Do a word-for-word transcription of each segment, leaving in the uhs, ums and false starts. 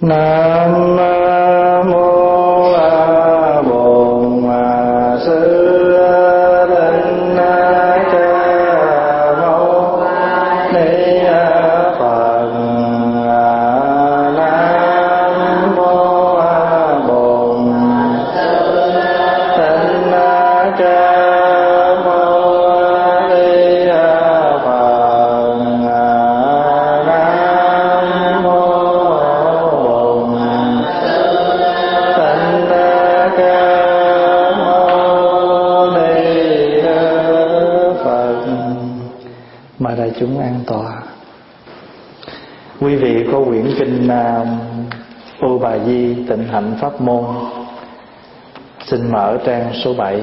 Nam mô A Bổn Sư Thích Ca Mâu Ni Phật. Nam mô A Bổn Sư Thích Ca Mâu Ni Phật. Nam mô mời đại chúng an tọa. Quý vị có quyển kinh uh, U Bà Di Tịnh Hạnh Pháp Môn, xin mở trang số bảy.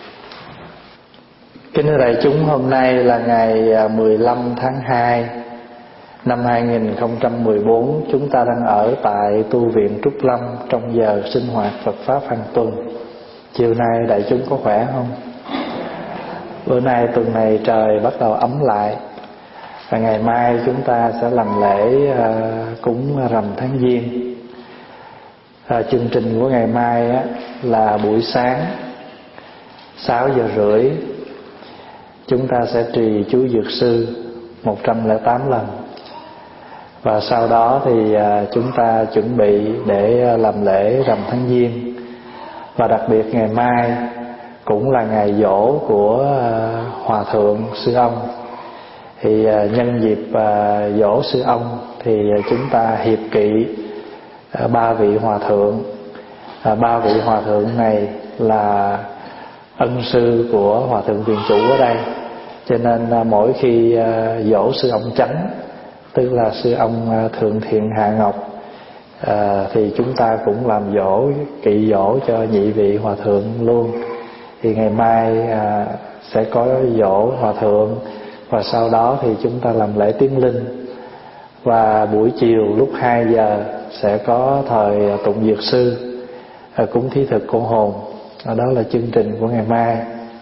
Kính thưa đại chúng, hôm nay là ngày mười lăm tháng hai năm hai nghìn không trăm mười bốn. Chúng ta đang ở tại tu viện Trúc Lâm trong giờ sinh hoạt Phật Pháp hàng tuần. Chiều nay đại chúng có khỏe không? Bữa nay tuần này trời bắt đầu ấm lại, và ngày mai chúng ta sẽ làm lễ uh, cúng rằm tháng Giêng. uh, Chương trình của ngày mai á, là buổi sáng sáu giờ rưỡi chúng ta sẽ trì chú Dược Sư một trăm lẻ tám lần. Và sau đó thì uh, chúng ta chuẩn bị để uh, làm lễ rằm tháng Giêng. Và đặc biệt ngày mai cũng là ngày giỗ của uh, Hòa Thượng Sư Ông. Thì uh, nhân dịp uh, giỗ Sư Ông thì uh, chúng ta hiệp kỵ uh, ba vị Hòa Thượng. uh, Ba vị Hòa Thượng này là ân sư của Hòa Thượng Viện Chủ ở đây. Cho nên uh, mỗi khi uh, giỗ Sư Ông Chánh, tức là Sư Ông uh, Thượng Thiện Hạ Ngọc, uh, thì chúng ta cũng làm giỗ, kỵ giỗ cho nhị vị Hòa Thượng luôn. Thì ngày mai à, sẽ có giỗ Hòa Thượng, và sau đó thì chúng ta làm lễ tiến linh. Và buổi chiều lúc hai giờ sẽ có thời tụng Dược Sư, à, cúng thí thực cô hồn. à, Đó là chương trình của ngày mai.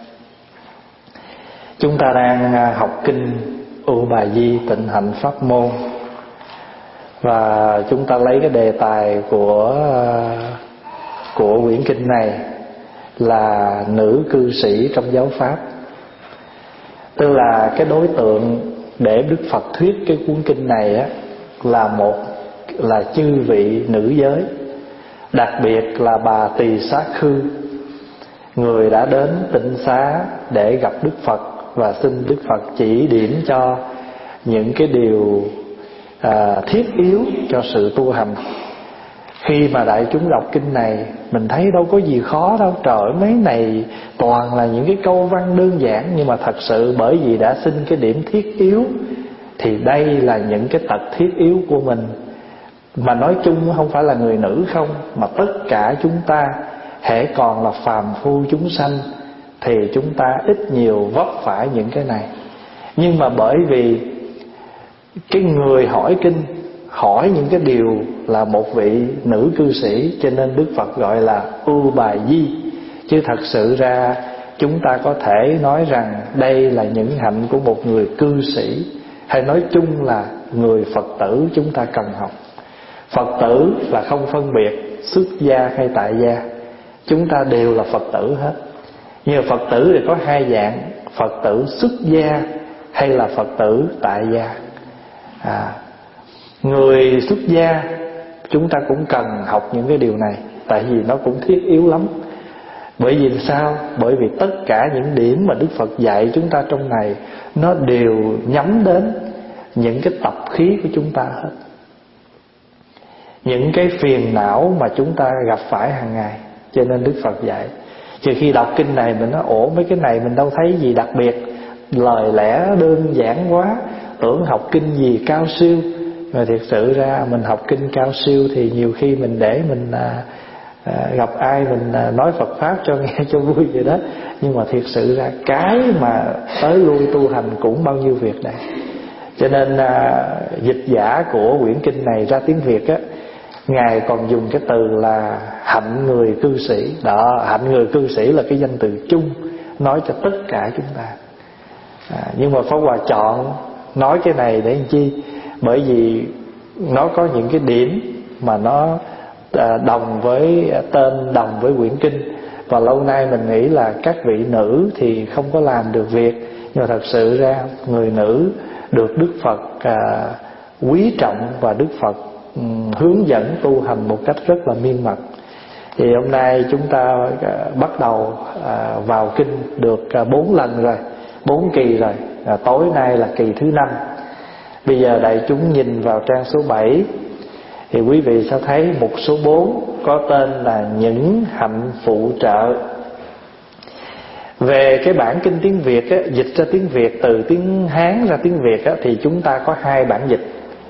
Chúng ta đang học kinh U Bà Di Tịnh Hạnh Pháp Môn, và chúng ta lấy cái đề tài của của quyển kinh này là nữ cư sĩ trong giáo pháp. Tức là cái đối tượng để Đức Phật thuyết cái cuốn kinh này á, là một là chư vị nữ giới, đặc biệt là bà Tỳ Xá Khư, người đã đến Tịnh Xá để gặp Đức Phật và xin Đức Phật chỉ điểm cho những cái điều à, thiết yếu cho sự tu hành. Khi mà đại chúng đọc kinh này, mình thấy đâu có gì khó đâu. Trời ơi, mấy này toàn là những cái câu văn đơn giản. Nhưng mà thật sự bởi vì đã xin cái điểm thiết yếu, thì đây là những cái tật thiết yếu của mình. Mà nói chung không phải là người nữ không, mà tất cả chúng ta, hễ còn là phàm phu chúng sanh, thì chúng ta ít nhiều vấp phải những cái này. Nhưng mà bởi vì cái người hỏi kinh hỏi những cái điều là một vị nữ cư sĩ, cho nên Đức Phật gọi là U Bà Di. Chứ thật sự ra chúng ta có thể nói rằng đây là những hạnh của một người cư sĩ, hay nói chung là người Phật tử chúng ta cần học. Phật tử là không phân biệt xuất gia hay tại gia, chúng ta đều là Phật tử hết. Nhưng Phật tử thì có hai dạng: Phật tử xuất gia hay là Phật tử tại gia. à, Người xuất gia chúng ta cũng cần học những cái điều này, tại vì nó cũng thiết yếu lắm. Bởi vì sao? Bởi vì tất cả những điểm mà Đức Phật dạy chúng ta trong này, nó đều nhắm đến những cái tập khí của chúng ta hết, những cái phiền não mà chúng ta gặp phải hàng ngày. Cho nên Đức Phật dạy. Trừ khi đọc kinh này mình nói ổ mấy cái này mình đâu thấy gì đặc biệt, lời lẽ đơn giản quá, tưởng học kinh gì cao siêu. Mà thiệt sự ra mình học kinh cao siêu thì nhiều khi mình để mình à, à, gặp ai mình à, nói Phật Pháp cho nghe cho vui vậy đó. Nhưng mà thiệt sự ra cái mà tới lui tu hành cũng bao nhiêu việc đây. Cho nên à, dịch giả của quyển kinh này ra tiếng Việt á, Ngài còn dùng cái từ là hạnh người cư sĩ. Đó, hạnh người cư sĩ là cái danh từ chung nói cho tất cả chúng ta. à, Nhưng mà Pháp Hòa chọn nói cái này để làm chi? Bởi vì nó có những cái điểm mà nó đồng với tên, đồng với quyển kinh. Và lâu nay mình nghĩ là các vị nữ thì không có làm được việc, nhưng mà thật sự ra người nữ được Đức Phật à, quý trọng, và Đức Phật um, hướng dẫn tu hành một cách rất là miên mật. Thì hôm nay chúng ta à, bắt đầu à, vào kinh được à, bốn lần rồi, bốn kỳ rồi. À, tối nay là kỳ thứ năm. Bây giờ đại chúng nhìn vào trang số bảy thì quý vị sẽ thấy mục số bốn có tên là những hạnh phụ trợ. Về cái bản kinh tiếng Việt á, dịch ra tiếng Việt từ tiếng Hán ra tiếng Việt á, thì chúng ta có hai bản dịch.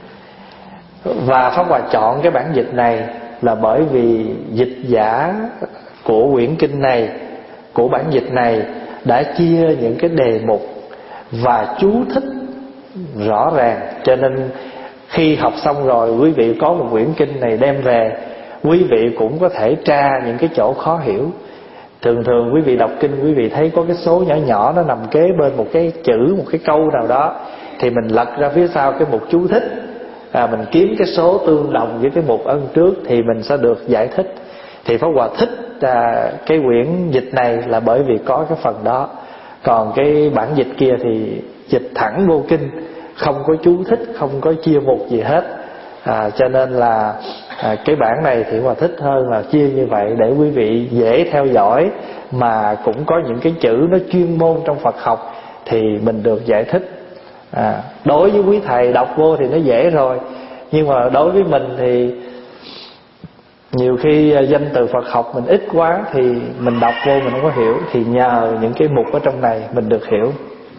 Và Pháp Hòa chọn cái bản dịch này là bởi vì dịch giả của quyển kinh này, của bản dịch này đã chia những cái đề mục và chú thích rõ ràng. Cho nên khi học xong rồi, quý vị có một quyển kinh này đem về, quý vị cũng có thể tra những cái chỗ khó hiểu. Thường thường quý vị đọc kinh, quý vị thấy có cái số nhỏ nhỏ nó nằm kế bên một cái chữ, một cái câu nào đó, thì mình lật ra phía sau cái mục chú thích, à, mình kiếm cái số tương đồng với cái mục ân trước thì mình sẽ được giải thích. Thì Pháp Hòa thích à, cái quyển dịch này là bởi vì có cái phần đó. Còn cái bản dịch kia thì dịch thẳng vô kinh, không có chú thích, không có chia mục gì hết. à, Cho nên là à, cái bản này thì Hòa thích hơn là chia như vậy, để quý vị dễ theo dõi, mà cũng có những cái chữ nó chuyên môn trong Phật học thì mình được giải thích. à, Đối với quý thầy đọc vô thì nó dễ rồi, nhưng mà đối với mình thì nhiều khi danh từ Phật học mình ít quá, thì mình đọc vô mình không có hiểu. Thì nhờ những cái mục ở trong này mình được hiểu.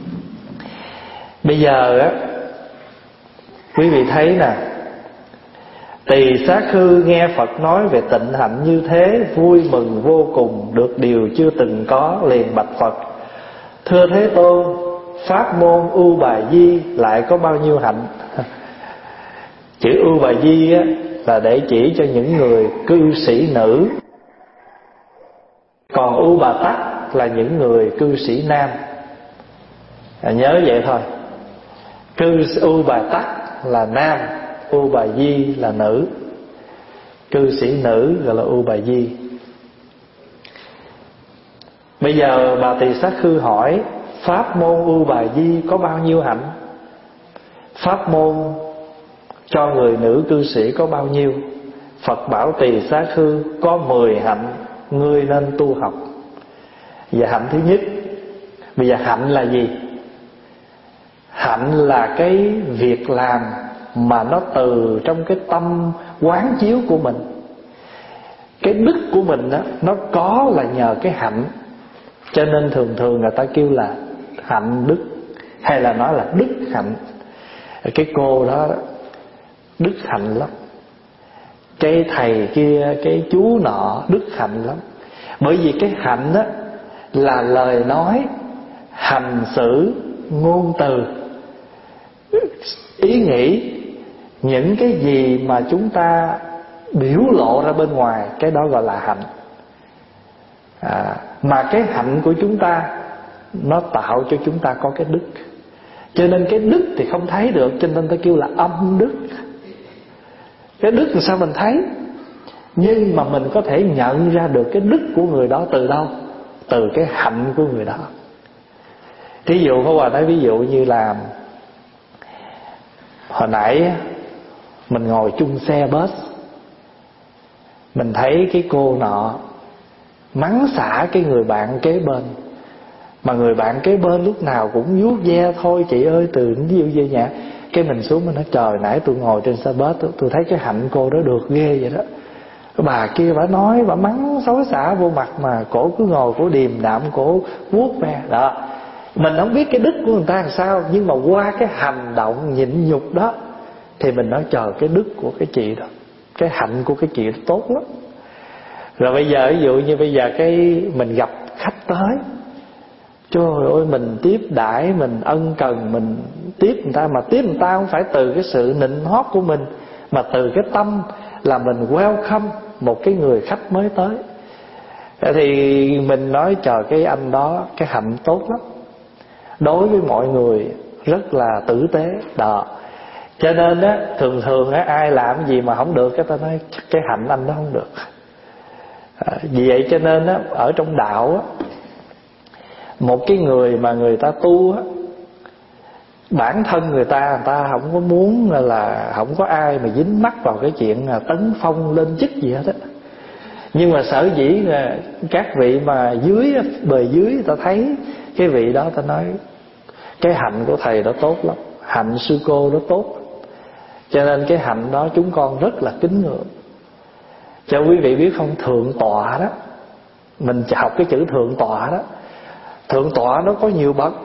Bây giờ á, quý vị thấy nè, Tỳ Xá Khư nghe Phật nói về tịnh hạnh như thế, vui mừng vô cùng, được điều chưa từng có, liền bạch Phật: thưa Thế Tôn, pháp môn U Bà Di lại có bao nhiêu hạnh? Chữ U Bà Di á, là để chỉ cho những người cư sĩ nữ, còn U Bà Tắc là những người cư sĩ nam. à, Nhớ vậy thôi. Cư U Bà Tắc là nam, U Bà Di là nữ. Cư sĩ nữ gọi là U Bà Di. Bây giờ bà Tỳ Xá Khư hỏi: pháp môn U Bà Di có bao nhiêu hạnh? Pháp môn cho người nữ cư sĩ có bao nhiêu? Phật bảo Tỳ Xá Khư: có mười hạnh, ngươi nên tu học. Và hạnh thứ nhất, bây giờ hạnh là gì? Hạnh là cái việc làm mà nó từ trong cái tâm quán chiếu của mình. Cái đức của mình đó, nó có là nhờ cái hạnh. Cho nên thường thường người ta kêu là hạnh đức, hay là nói là đức hạnh. Cái cô đó đức hạnh lắm, cái thầy kia, cái chú nọ đức hạnh lắm. Bởi vì cái hạnh đó là lời nói, hành xử, ngôn từ, ý nghĩ, những cái gì mà chúng ta biểu lộ ra bên ngoài, cái đó gọi là hạnh. à, Mà cái hạnh của chúng ta nó tạo cho chúng ta có cái đức. Cho nên cái đức thì không thấy được, cho nên ta kêu là âm đức. Cái đức làm sao mình thấy? Nhưng mà mình có thể nhận ra được cái đức của người đó từ đâu? Từ cái hạnh của người đó. Thí dụ Pháp Hòa nói ví dụ như là hồi nãy mình ngồi chung xe bus, mình thấy cái cô nọ mắng xả cái người bạn kế bên, mà người bạn kế bên lúc nào cũng vuốt ve: thôi chị ơi từ ví dụ về nhà. Cái mình xuống mình nói: trời, nãy tôi ngồi trên xe bus, tôi, tôi thấy cái hạnh cô đó được ghê vậy đó. Cái bà kia bà nói, bà mắng xối xả vô mặt, mà cổ cứ ngồi, cổ điềm đạm, cổ vuốt ve đó. Mình không biết cái đức của người ta làm sao, nhưng mà qua cái hành động nhịn nhục đó thì mình nói: trời, cái đức của cái chị đó, cái hạnh của cái chị đó tốt lắm. Rồi bây giờ ví dụ như bây giờ cái mình gặp khách tới, trời ơi, mình tiếp đãi, mình ân cần, mình tiếp người ta. Mà tiếp người ta không phải từ cái sự nịnh hót của mình, mà từ cái tâm là mình welcome một cái người khách mới tới. Thì mình nói: trời, cái anh đó cái hạnh tốt lắm, đối với mọi người rất là tử tế đó. Cho nên á, thường thường á, ai làm gì mà không được, cái ta nói cái hạnh anh đó không được. À, vì vậy cho nên á, ở trong đạo á, một cái người mà người ta tu á, bản thân người ta người ta không có muốn là không có ai mà dính mắc vào cái chuyện là tấn phong lên chức gì hết á. Nhưng mà sở dĩ là các vị mà dưới bề dưới người ta thấy cái vị đó, ta nói cái hạnh của thầy đó tốt lắm, hạnh sư cô đó tốt, cho nên cái hạnh đó chúng con rất là kính ngưỡng. Cho quý vị biết không, thượng tọa đó, mình học cái chữ thượng tọa đó, thượng tọa nó có nhiều bậc.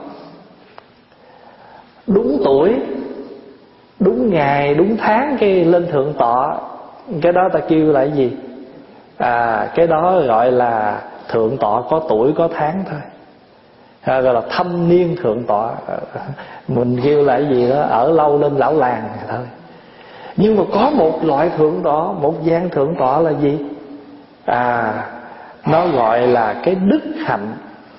Đúng tuổi, đúng ngày, đúng tháng cái lên thượng tọa, cái đó ta kêu là cái gì? À, cái đó gọi là thượng tọa có tuổi có tháng thôi, à, gọi là thâm niên thượng tọa. Mình kêu là cái gì đó, ở lâu lên lão làng thôi. Nhưng mà có một loại thượng tọa, một dạng thượng tọa là gì? À, nó gọi là cái đức hạnh.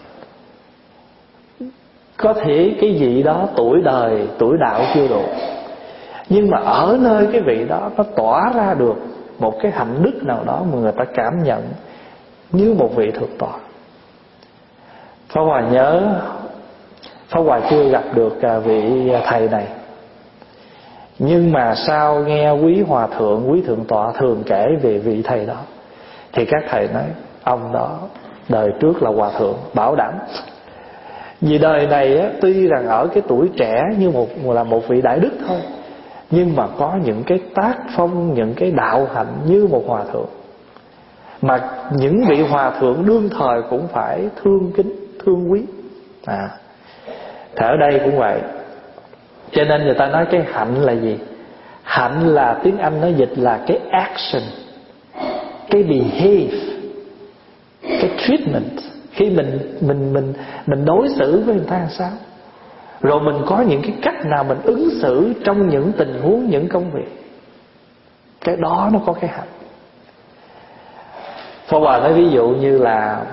Có thể cái vị đó tuổi đời, tuổi đạo chưa đủ, nhưng mà ở nơi cái vị đó nó tỏa ra được một cái hạnh đức nào đó mà người ta cảm nhận như một vị thượng tọa. Pháp Hòa nhớ Pháp Hòa chưa gặp được vị thầy này, nhưng mà sau nghe quý hòa thượng, quý thượng tọa thường kể về vị thầy đó, thì các thầy nói ông đó đời trước là hòa thượng, bảo đảm. Vì đời này á, tuy rằng ở cái tuổi trẻ như một là một vị đại đức thôi, nhưng mà có những cái tác phong, những cái đạo hạnh như một hòa thượng, mà những vị hòa thượng đương thời cũng phải thương kính, thương quý. À, thì ở đây cũng vậy. Cho nên người ta nói cái hạnh là gì? Hạnh là tiếng Anh nó dịch là cái action, cái behave, cái treatment. Khi mình mình mình mình đối xử với người ta làm sao, rồi mình có những cái cách nào mình ứng xử trong những tình huống, những công việc, cái đó nó có cái hạnh. Pháp Hòa nói ví dụ như là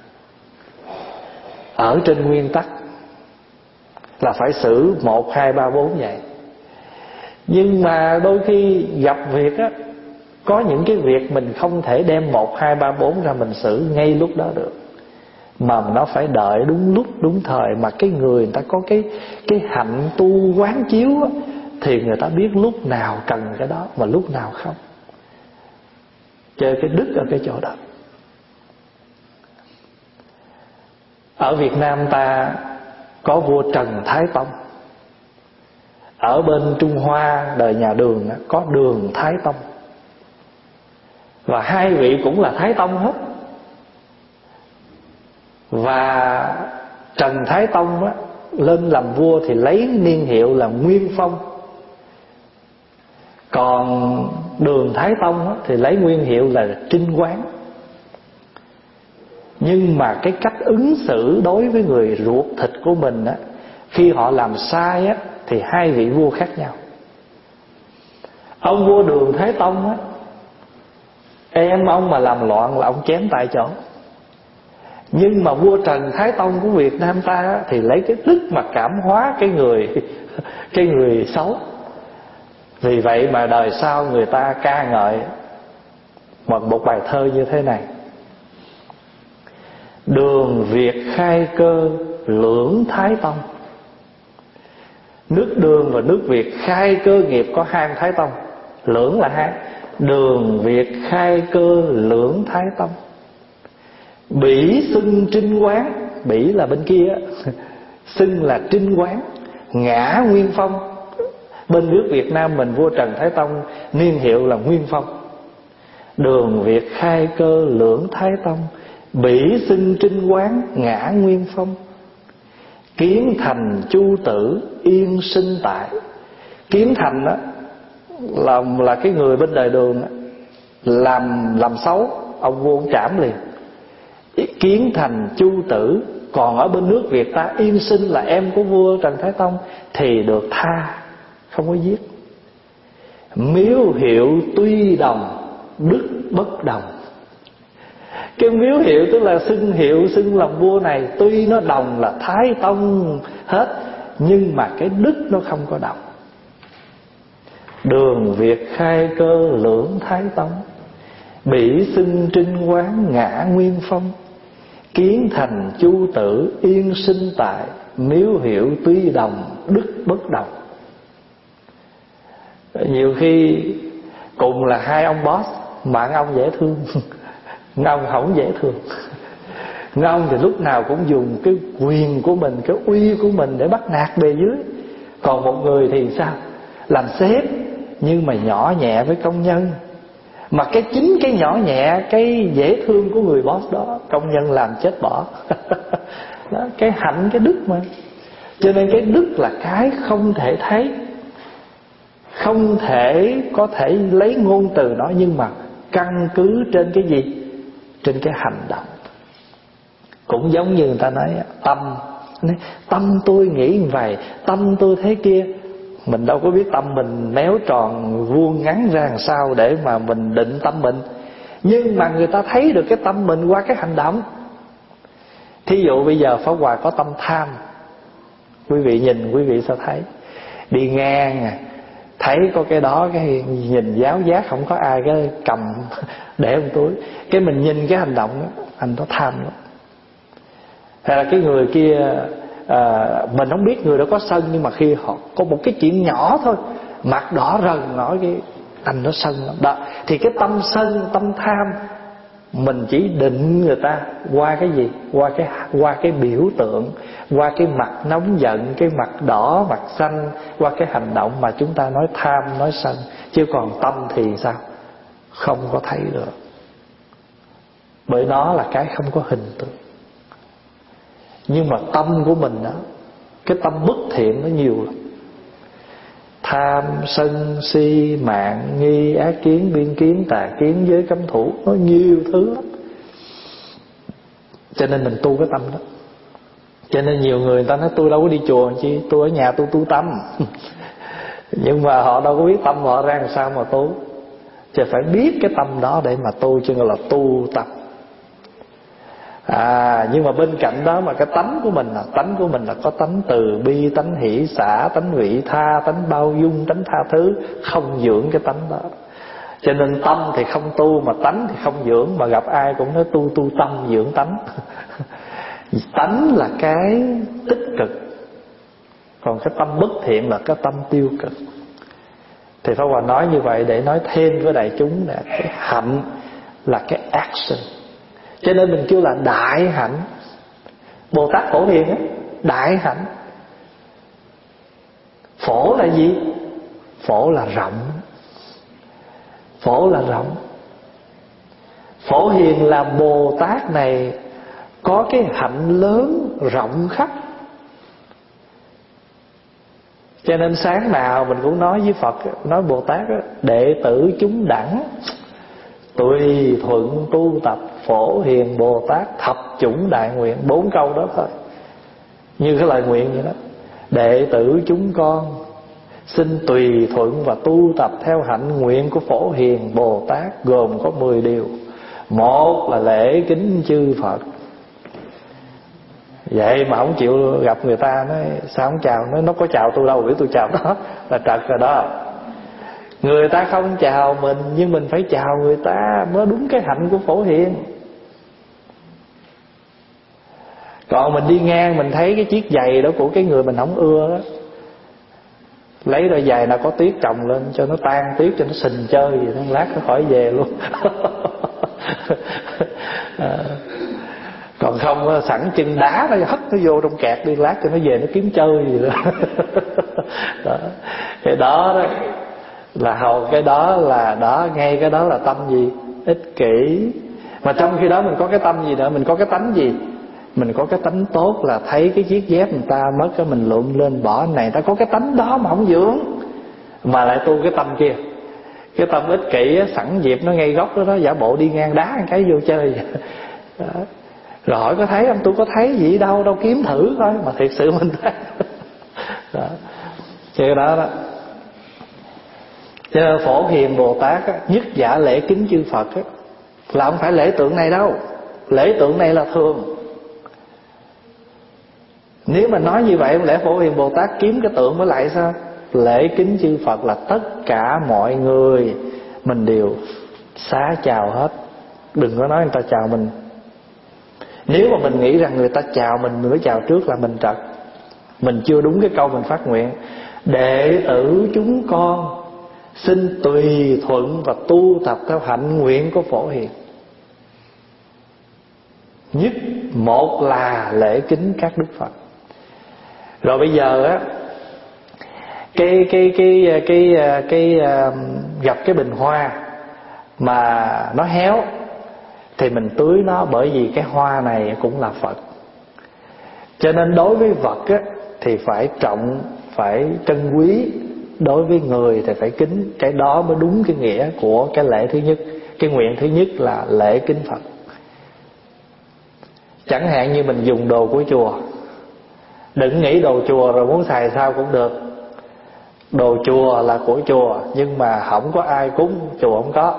ở trên nguyên tắc là phải xử một hai ba bốn vậy, nhưng mà đôi khi gặp việc á, có những cái việc mình không thể đem một hai ba bốn ra mình xử ngay lúc đó được, mà nó phải đợi đúng lúc đúng thời. Mà cái người người ta có cái cái hạnh tu quán chiếu á, thì người ta biết lúc nào cần cái đó mà lúc nào không. Chơi cái đức ở cái chỗ đó. Ở Việt Nam ta có vua Trần Thái Tông. Ở bên Trung Hoa đời nhà Đường có Đường Thái Tông, và hai vị cũng là Thái Tông hết. Và Trần Thái Tông á, lên làm vua thì lấy niên hiệu là Nguyên Phong, còn Đường Thái Tông á, thì lấy nguyên hiệu là Trinh Quán. Nhưng mà cái cách ứng xử đối với người ruột thịt của mình á, khi họ làm sai á, thì hai vị vua khác nhau. Ông vua Đường Thái Tông á, em ông mà làm loạn là ông chém tại chỗ. Nhưng mà vua Trần Thái Tông của Việt Nam ta á, thì lấy cái đức mà cảm hóa cái người cái người xấu. Vì vậy mà đời sau người ta ca ngợi một, một bài thơ như thế này: Đường Việt khai cơ lưỡng Thái Tông. Nước Đường và nước Việt khai cơ nghiệp có hai Thái Tông, lưỡng là hai. Đường Việt khai cơ lưỡng Thái Tông. Bỉ xưng Trinh Quán, Bỉ là bên kia, xưng là Trinh Quán, ngã Nguyên Phong. Bên nước Việt Nam mình vua Trần Thái Tông niên hiệu là Nguyên Phong. Đường Việt khai cơ lưỡng Thái Tông, Bỉ xưng Trinh Quán, ngã Nguyên Phong. Kiến thành Chu Tử yên sinh tại. Kiến thành đó là, là cái người bên đời Đường đó, làm làm xấu, ông vua ông trảm liền. Kiến thành Chu Tử. Còn ở bên nước Việt ta yên sinh là em của vua Trần Thái Tông thì được tha, không có giết. Miếu hiệu tuy đồng, đức bất đồng. Cái miếu hiệu tức là xưng hiệu, xưng làm vua này, tuy nó đồng là Thái Tông hết, nhưng mà cái đức nó không có đồng. Đường Việt khai cơ lưỡng Thái Tông, bỉ xưng trinh quán ngã nguyên phong. Kiến thành chu tử yên sinh tại, miếu hiệu tuy đồng đức bất đồng. Nhiều khi cùng là hai ông boss, mà ông dễ thương, ông không dễ thương. Ông thì lúc nào cũng dùng cái quyền của mình, cái uy của mình để bắt nạt bề dưới. Còn một người thì sao? Làm sếp nhưng mà nhỏ nhẹ với công nhân. Mà cái chính cái nhỏ nhẹ, cái dễ thương của người boss đó, công nhân làm chết bỏ. Đó, cái hạnh, cái đức mà. Cho nên cái đức là cái không thể thấy, không thể có thể lấy ngôn từ nó, nhưng mà căn cứ trên cái gì? Trên cái hành động. Cũng giống như người ta nói tâm, tâm tôi nghĩ như vậy, tâm tôi thế kia. Mình đâu có biết tâm mình méo tròn vuông ngắn ra làm sao để mà mình định tâm mình. Nhưng mà người ta thấy được cái tâm mình qua cái hành động. Thí dụ bây giờ Pháp Hòa có tâm tham, quý vị nhìn quý vị sao thấy? Đi ngang thấy có cái đó, cái nhìn giáo giác không có ai, cái cầm để trong túi, cái mình nhìn cái hành động đó, anh nó tham lắm. Hay là cái người kia à, mình không biết người đó có sân, nhưng mà khi họ có một cái chuyện nhỏ thôi, mặt đỏ rần nói cái anh nó sân lắm. Đó, thì cái tâm sân, tâm tham mình chỉ định người ta qua cái gì? Qua cái qua cái biểu tượng, qua cái mặt nóng giận, cái mặt đỏ, mặt xanh, qua cái hành động mà chúng ta nói tham, nói sân. Chứ còn tâm thì sao? Không có thấy được. Bởi nó là cái không có hình tượng. Nhưng mà tâm của mình đó, cái tâm bất thiện nó nhiều lắm. Tham, sân, si, mạng, nghi, ác kiến, biên kiến, tà kiến, giới cấm thủ, nó nhiều thứ lắm. Cho nên mình tu cái tâm đó. Cho nên nhiều người người ta nói tôi đâu có đi chùa làm chi, tôi ở nhà tôi tu tâm. Nhưng mà họ đâu có biết tâm họ ra làm sao mà tu. Chứ phải biết cái tâm đó để mà tu, chứ là tu tâm. À, nhưng mà bên cạnh đó mà cái tánh của mình là tánh của mình là có tánh từ bi, tánh hỷ xả, tánh vị tha, tánh bao dung, tánh tha thứ. Không dưỡng cái tánh đó. Cho nên tâm thì không tu, mà tánh thì không dưỡng. Mà gặp ai cũng nói tu tu tâm dưỡng tánh. Tánh là cái tích cực, còn cái tâm bất thiện là cái tâm tiêu cực. Thì Pháp Hòa nói như vậy để nói thêm với đại chúng là cái hạnh là cái action. Cho nên mình kêu là đại hạnh. Bồ Tát Phổ Hiền á, đại hạnh. Phổ là gì? Phổ là rộng. Phổ là rộng. Phổ Hiền là Bồ Tát này có cái hạnh lớn rộng khắp. Cho nên sáng nào mình cũng nói với Phật, nói Bồ Tát đó, đệ tử chúng đẳng tùy thuận tu tập Phổ Hiền Bồ Tát thập chủng đại nguyện. Bốn câu đó thôi, như cái lời nguyện vậy đó. Đệ tử chúng con xin tùy thuận và tu tập theo hạnh nguyện của Phổ Hiền Bồ Tát, gồm có mười điều. Một là lễ kính chư Phật. Vậy mà không chịu gặp người ta, nói sao không chào, nói nó có chào tôi đâu, để tôi chào đó là trật rồi đó. Người ta không chào mình, nhưng mình phải chào người ta mới đúng cái hạnh của Phổ Hiền. Còn mình đi ngang mình thấy cái chiếc giày đó của cái người mình không ưa đó, lấy đôi giày nào có tuyết trồng lên cho nó tan tuyết, cho nó sình chơi vậy, nó lát nó khỏi về luôn. À, còn không sẵn chân đá nó hất nó vô trong kẹt đi, lát cho nó về nó kiếm chơi gì đó. Đó. Cái đó đó là hầu cái đó là đó, ngay cái đó là tâm gì? Ích kỷ. Mà trong khi đó mình có cái tâm gì nữa? Mình có cái tánh gì? Mình có cái tánh tốt là thấy cái chiếc dép người ta mất cái mình lượm lên bỏ này. Ta có cái tánh đó mà không dưỡng, mà lại tu cái tâm kia. Cái tâm ích kỷ á, sẵn dịp nó ngay góc đó đó, giả bộ đi ngang đá một cái vô chơi. Đó. Rồi hỏi có thấy không? Tôi có thấy gì đâu, đâu kiếm thử thôi. Mà thiệt sự mình thấy. Đó. Cái đó đó. Cho nên Phổ Hiền Bồ Tát á, nhất giả lễ kính chư Phật á, là không phải lễ tượng này đâu. Lễ tượng này là thường. Nếu mà nói như vậy, lễ Phổ Hiền Bồ Tát kiếm cái tượng mới lại sao? lễ kính chư Phật là tất cả mọi người mình đều xá chào hết. Đừng có nói người ta chào mình. Nếu mà mình nghĩ rằng người ta chào mình, mình phải chào trước là mình trật. Mình chưa đúng cái câu mình phát nguyện: đệ tử chúng con xin tùy thuận và tu tập theo hạnh nguyện của Phổ Hiền. Nhất một là lễ kính các đức Phật. Rồi bây giờ á, cái cái cái cái cái, cái gặp cái bình hoa mà nó héo thì mình tưới nó, bởi vì cái hoa này cũng là Phật. Cho nên đối với vật á thì phải trọng, phải trân quý. Đối với người thì phải kính. Cái đó mới đúng cái nghĩa của cái lễ thứ nhất. Cái nguyện thứ nhất là lễ kính Phật. Chẳng hạn như mình dùng đồ của chùa, đừng nghĩ đồ chùa rồi muốn xài sao cũng được. Đồ chùa là của chùa, nhưng mà không có ai cúng, chùa không có.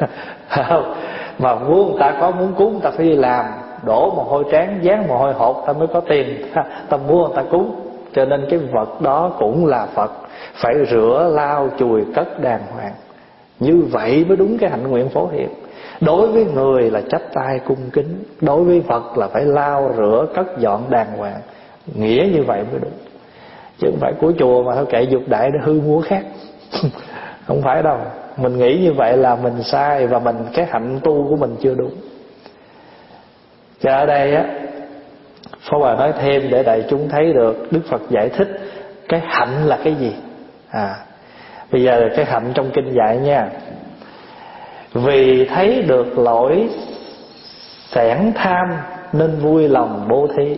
Mà muốn người ta có muốn cúng, người ta phải đi làm, đổ mồ hôi trán, dán mồ hôi hột, ta mới có tiền, ta mua người ta cúng. Cho nên cái vật đó cũng là Phật, phải rửa lau chùi cất đàng hoàng. Như vậy mới đúng cái hạnh nguyện Phổ Hiền. Đối với người là chắp tay cung kính, đối với Phật là phải lau rửa cất dọn đàng hoàng. Nghĩa như vậy mới đúng. Chứ không phải của chùa mà thôi kệ dục đại nó hư múa khác. Không phải đâu. Mình nghĩ như vậy là mình sai, và mình cái hạnh tu của mình chưa đúng. Cho ở đây á, Pháp Hòa nói thêm để đại chúng thấy được Đức Phật giải thích cái hạnh là cái gì. À, bây giờ là cái hạnh trong kinh dạy nha. Vì thấy được lỗi xẻn tham nên vui lòng bố thí.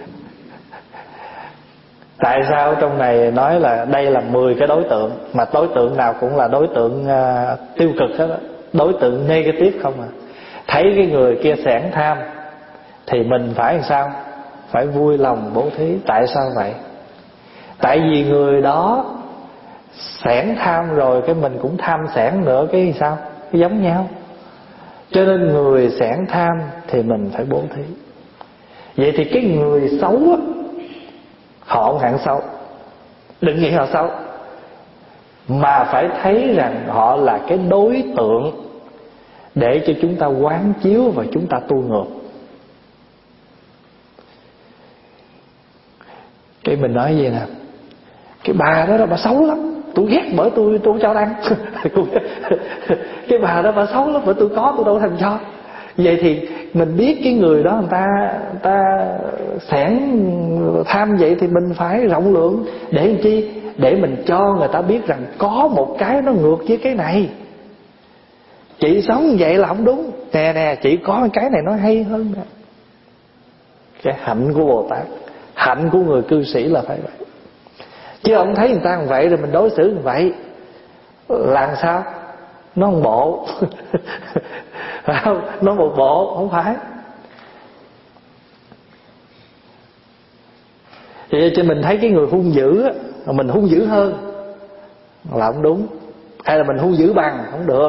Tại sao trong này nói là đây là mười cái đối tượng, mà đối tượng nào cũng là đối tượng uh, tiêu cực hết đó, đối tượng negative không à. Thấy cái người kia xẻn tham thì mình phải làm sao? Phải vui lòng bố thí. Tại sao vậy? Tại vì người đó xẻn tham rồi, cái mình cũng tham xẻn nữa, cái sao? Cái giống nhau. Cho nên người xẻn tham thì mình phải bố thí. Vậy thì cái người xấu á, họ không hẳn xấu, đừng nghĩ họ xấu, mà phải thấy rằng họ là cái đối tượng để cho chúng ta quán chiếu và chúng ta tu ngược. Cái mình nói gì nè, cái bà đó, đó bà xấu lắm, tôi ghét bởi tôi tôi không cho ăn. Cái bà đó bà xấu lắm, bởi tôi có tôi đâu thèm cho. Vậy thì mình biết cái người đó người ta người ta xẻn tham vậy thì mình phải rộng lượng để làm chi? Để mình cho người ta biết rằng có một cái nó ngược với cái này. Chị sống vậy là không đúng. Nè nè, chị có cái này nó hay hơn nè. Cái hạnh của Bồ Tát, hạnh của người cư sĩ là phải vậy. Chứ không thấy người ta như vậy rồi mình đối xử như vậy, làm sao? Nó một bộ. Phải không? Nó một bộ, không phải. Vậy cho mình thấy cái người hung dữ á, mình hung dữ hơn là không đúng. Hay là mình hung dữ bằng, không được.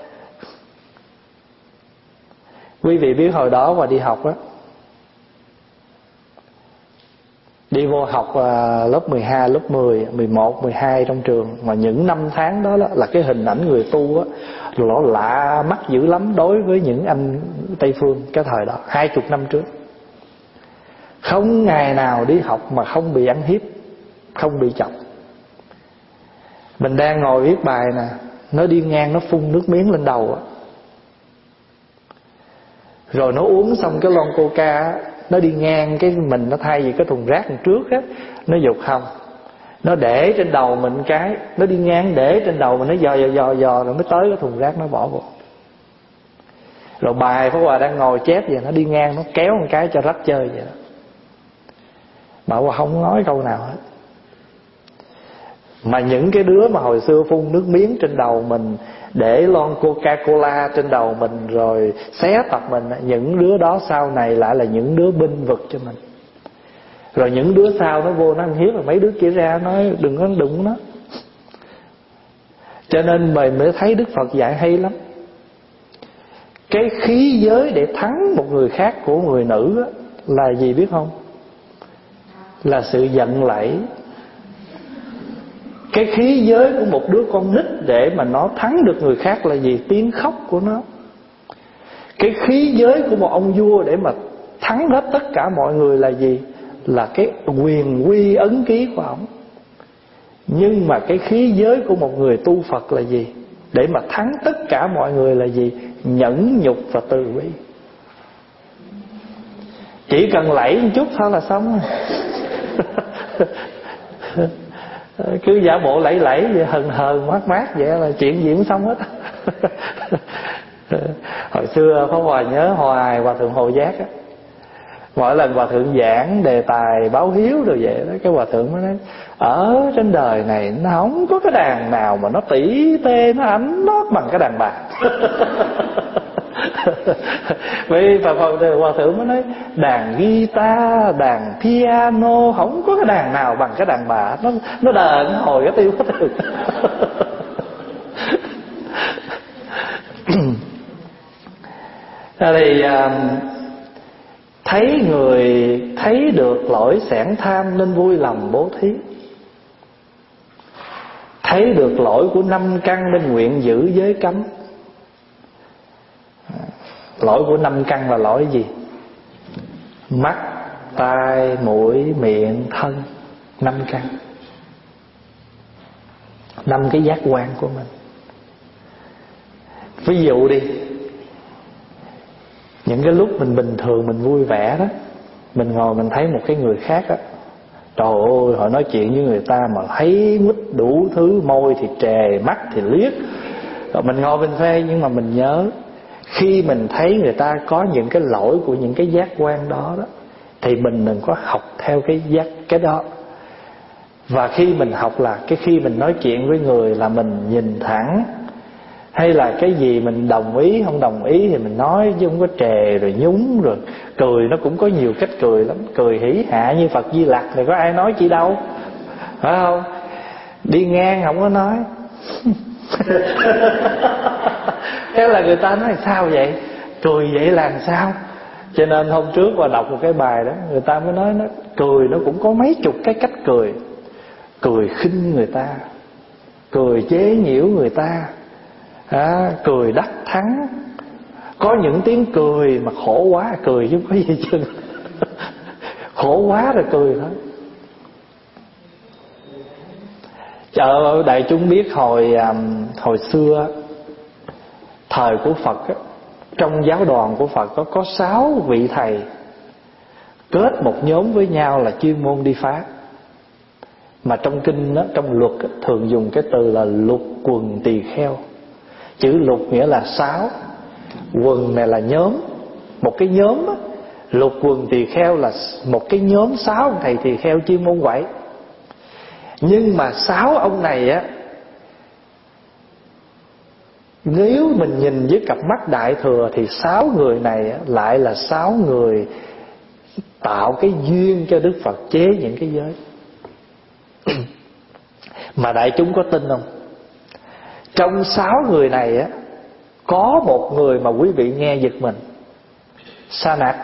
Quý vị biết hồi đó mà đi học á, đi vô học uh, lớp mười hai, lớp mười, mười một, mười hai trong trường, mà những năm tháng đó, đó là cái hình ảnh người tu á, nó lạ mắt dữ lắm đối với những anh Tây Phương cái thời đó, hai chục năm trước. Không ngày nào đi học mà không bị ăn hiếp, không bị chọc. Mình đang ngồi viết bài nè, nó đi ngang nó phun nước miếng lên đầu á. Rồi nó uống xong cái lon coca á, nó đi ngang cái mình, nó thay vì cái thùng rác đằng trước á, nó dục không, nó để trên đầu mình cái, nó đi ngang để trên đầu mình, nó dò dò dò dò rồi mới tới cái thùng rác nó bỏ vô. Rồi bài Pháp Hòa đang ngồi chép vậy, nó đi ngang nó kéo một cái cho rách chơi vậy đó. Mà Hòa không nói câu nào hết. Mà những cái đứa mà hồi xưa phun nước miếng trên đầu mình, để lon Coca-Cola trên đầu mình rồi xé tập mình, những đứa đó sau này lại là những đứa binh vực cho mình. Rồi những đứa sau nó vô nó ăn hiếp, rồi mấy đứa kia ra nói đừng có đụng nó. Cho nên mình mới thấy Đức Phật dạy hay lắm. Cái khí giới để thắng một người khác của người nữ là gì biết không? Là sự giận lẫy. Cái khí giới của một đứa con nít để mà nó thắng được người khác là gì? Tiếng khóc của nó. Cái khí giới của một ông vua để mà thắng hết tất cả mọi người là gì? Là cái quyền quy ấn ký của ông. Nhưng mà cái khí giới của một người tu Phật là gì? Để mà thắng tất cả mọi người là gì? Nhẫn nhục và từ bi. Chỉ cần lẫy một chút thôi là xong. Cứ giả bộ lẫy lẫy vậy, hờn hờn mát mát vậy là chuyện gì cũng xong hết. Hồi xưa Pháp Hòa nhớ hoài Hòa Thượng Hồ Giác á, mỗi lần Hòa Thượng giảng đề tài báo hiếu rồi vậy đó, cái Hòa Thượng mới nói ở trên đời này nó không có cái đàn nào mà nó tỉ tê, nó ánh nót bằng cái đàn bà. Vì Phật Hòa Thượng mới nói đàn guitar, đàn piano, không có cái đàn nào bằng cái đàn bà. Nó nó đờn hồi cái tiêu hết rồi. Thì thấy người thấy được lỗi xẻn tham nên vui lòng bố thí. Thấy được lỗi của năm căn nên nguyện giữ giới cấm. Lỗi của năm căn là lỗi gì? Mắt, tai, mũi, miệng, thân. Năm căn. Năm cái giác quan của mình. Ví dụ đi, những cái lúc mình bình thường mình vui vẻ đó, mình ngồi mình thấy một cái người khác á, trời ơi họ nói chuyện với người ta mà thấy mít đủ thứ, môi thì trề, mắt thì liếc, rồi mình ngồi mình phê. Nhưng mà mình nhớ khi mình thấy người ta có những cái lỗi của những cái giác quan đó đó, thì mình đừng có học theo cái giác cái đó. Và khi mình học là cái khi mình nói chuyện với người là mình nhìn thẳng, hay là cái gì mình đồng ý không đồng ý thì mình nói, chứ không có trề rồi nhúng. Rồi cười nó cũng có nhiều cách cười lắm. Cười hỉ hạ như Phật Di Lặc thì có ai nói chi đâu, phải không? Đi ngang không có nói. Thế là người ta nói sao vậy? Cười vậy là làm sao? Cho nên hôm trước qua đọc một cái bài đó, người ta mới nói nó cười nó cũng có mấy chục cái cách cười. Cười khinh người ta, cười chế nhiễu người ta, à, cười đắc thắng. Có những tiếng cười mà khổ quá cười chứ không có gì chứ. Khổ quá rồi cười thôi. Chờ đại chúng biết hồi hồi xưa thời của Phật á, trong giáo đoàn của Phật có có sáu vị thầy kết một nhóm với nhau là chuyên môn đi phá. Mà trong kinh đó, trong luật đó, thường dùng cái từ là lục quần tỳ kheo. Chữ lục nghĩa là sáu, quần này là nhóm, một cái nhóm đó. Lục quần tỳ kheo là một cái nhóm sáu thầy tỳ kheo chuyên môn quậy. Nhưng mà sáu ông này á, nếu mình nhìn với cặp mắt đại thừa thì sáu người này á, lại là sáu người tạo cái duyên cho Đức Phật chế những cái giới. Mà đại chúng có tin không? Trong sáu người này á, có một người mà quý vị nghe giật mình. Sa Nặc.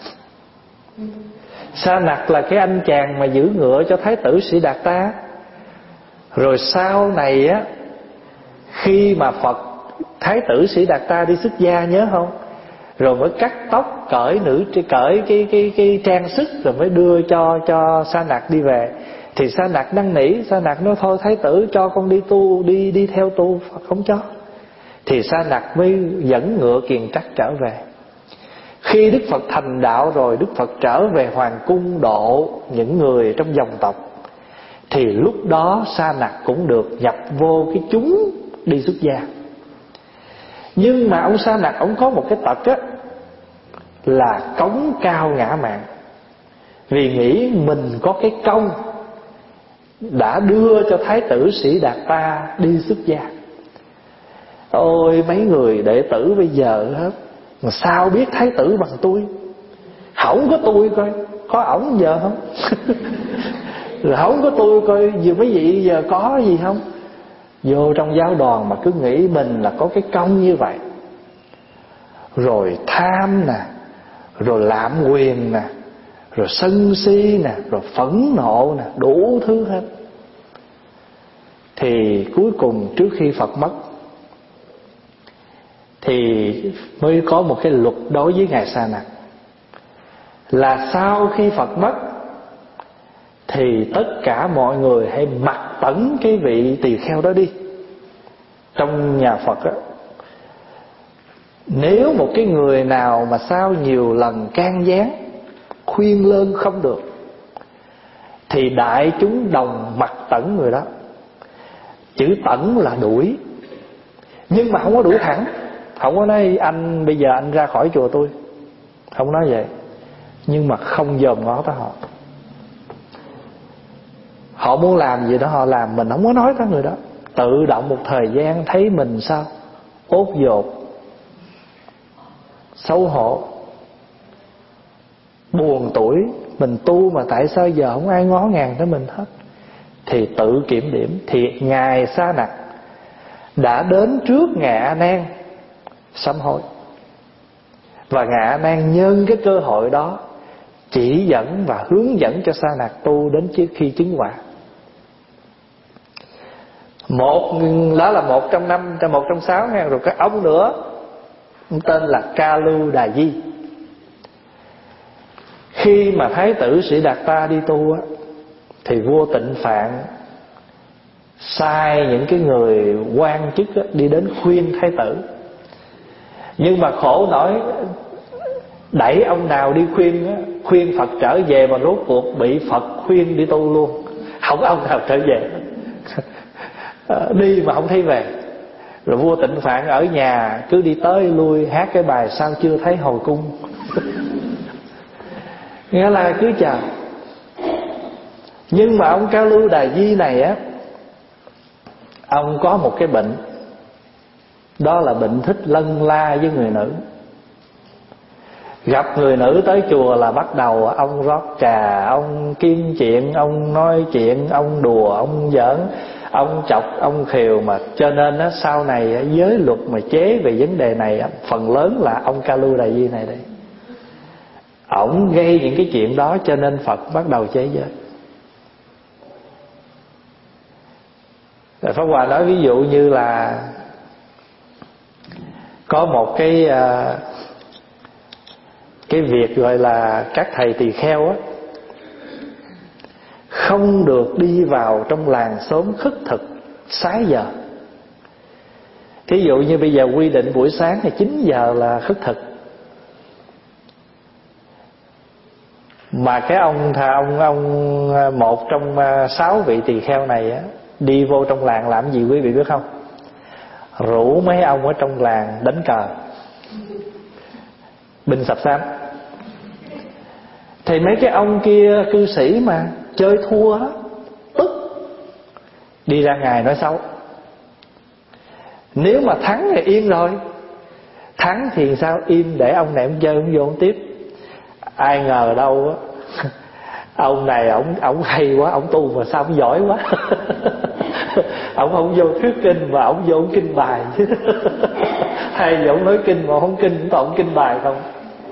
Sa Nặc là cái anh chàng mà giữ ngựa cho Thái tử Sĩ Đạt Ta. Rồi sau này á, khi mà Phật Thái tử Sĩ Đạt Ta đi xuất gia nhớ không? Rồi mới cắt tóc, cởi nữ cởi cái cái cái trang sức rồi mới đưa cho cho Sa Nặc đi về. Thì Sa Nặc năn nỉ, Sa Nặc nói thôi Thái tử cho con đi tu, đi đi theo tu, Phật không cho. Thì Sa Nặc mới dẫn ngựa kiền trắc trở về. Khi Đức Phật thành đạo rồi, Đức Phật trở về hoàng cung độ những người trong dòng tộc. Thì lúc đó Sa Nặc cũng được nhập vô cái chúng đi xuất gia. Nhưng mà ông Sa Nặc ông có một cái tật á, là cống cao ngã mạn. Vì nghĩ mình có cái công đã đưa cho Thái tử Sĩ Đạt Ta đi xuất gia. Ôi mấy người đệ tử bây giờ hết, mà sao biết Thái tử bằng tôi? Không có tôi coi, có ổng giờ không? Rồi không có tôi coi, giờ mấy vị giờ có gì không? Vô trong giáo đoàn mà cứ nghĩ mình là có cái công như vậy. Rồi tham nè, rồi lạm quyền nè, rồi sân si nè, rồi phẫn nộ nè, đủ thứ hết. thì cuối cùng trước khi Phật mất thì mới có một cái luật đối với ngài Sa Nặc, là sau khi Phật mất thì tất cả mọi người hãy mặc tẩn cái vị tỳ kheo đó đi. Trong nhà Phật á, nếu một cái người nào mà sau nhiều lần can gián khuyên lơn không được thì đại chúng đồng mặc tẩn người đó. Chữ tẩn là đuổi, nhưng mà không có đuổi thẳng, không có nói anh bây giờ anh ra khỏi chùa tôi, không nói vậy, nhưng mà không dòm ngó tới họ. Họ muốn làm gì đó họ làm, mình không có nói tới người đó. Tự động một thời gian thấy mình sao ốt dột, xấu hổ, buồn tuổi. Mình tu mà tại sao giờ không ai ngó ngàng tới mình hết, thì tự kiểm điểm. Thì ngài Sa Nặc đã đến trước ngài A Nan sám hối, và ngài A Nan nhân cái cơ hội đó chỉ dẫn và hướng dẫn cho Sa Nặc tu đến trước khi chứng quả. Một đó là một trong năm, một trong sáu nha. Rồi cái ông nữa, ông tên là Ca Lưu Đà Di. Khi mà Thái tử Sĩ Đạt Ta đi tu á, thì vua Tịnh Phạn sai những cái người quan chức á, đi đến khuyên Thái tử. Nhưng mà khổ nổi, đẩy ông nào đi khuyên á, khuyên Phật trở về mà rốt cuộc bị Phật khuyên đi tu luôn, không ông nào trở về. Đi mà không thấy về. Rồi vua Tịnh Phạn ở nhà cứ đi tới lui hát cái bài sao chưa thấy hồi cung. Nghĩa là cứ chờ. Nhưng mà ông Ca Lưu Đà Di này á, ông có một cái bệnh, đó là bệnh thích lân la với người nữ. Gặp người nữ tới chùa là bắt đầu ông rót trà, ông kim chuyện, ông nói chuyện, ông đùa, ông giỡn, ông chọc, ông khều. Mà cho nên á, sau này giới luật mà chế về vấn đề này, phần lớn là ông Ca Lưu Đà Di này đây. Ổng gây những cái chuyện đó cho nên Phật bắt đầu chế giới. Rồi Pháp Hòa nói ví dụ như là có một cái cái việc gọi là các thầy tỳ kheo á, không được đi vào trong làng xóm khất thực sáu giờ. Thí dụ như bây giờ quy định buổi sáng thì chín giờ là khất thực, mà cái ông thà ông ông một trong sáu vị tỳ kheo này á, đi vô trong làng làm gì quý vị biết không? Rủ mấy ông ở trong làng đánh cờ, binh sập sám. Thì mấy cái ông kia cư sĩ mà chơi thua á, tức đi ra ngài nói xấu. Nếu mà thắng thì yên rồi, thắng thì sao im để ông này ông chơi ông vô ông tiếp. Ai ngờ đâu á, ông này ổng ổng hay quá, ổng tu mà sao ổng giỏi quá. Ổng không vô thuyết kinh mà ổng vô ổng kinh bài chứ. Hay giờ ổng nói kinh mà không kinh, toàn ổng kinh bài không.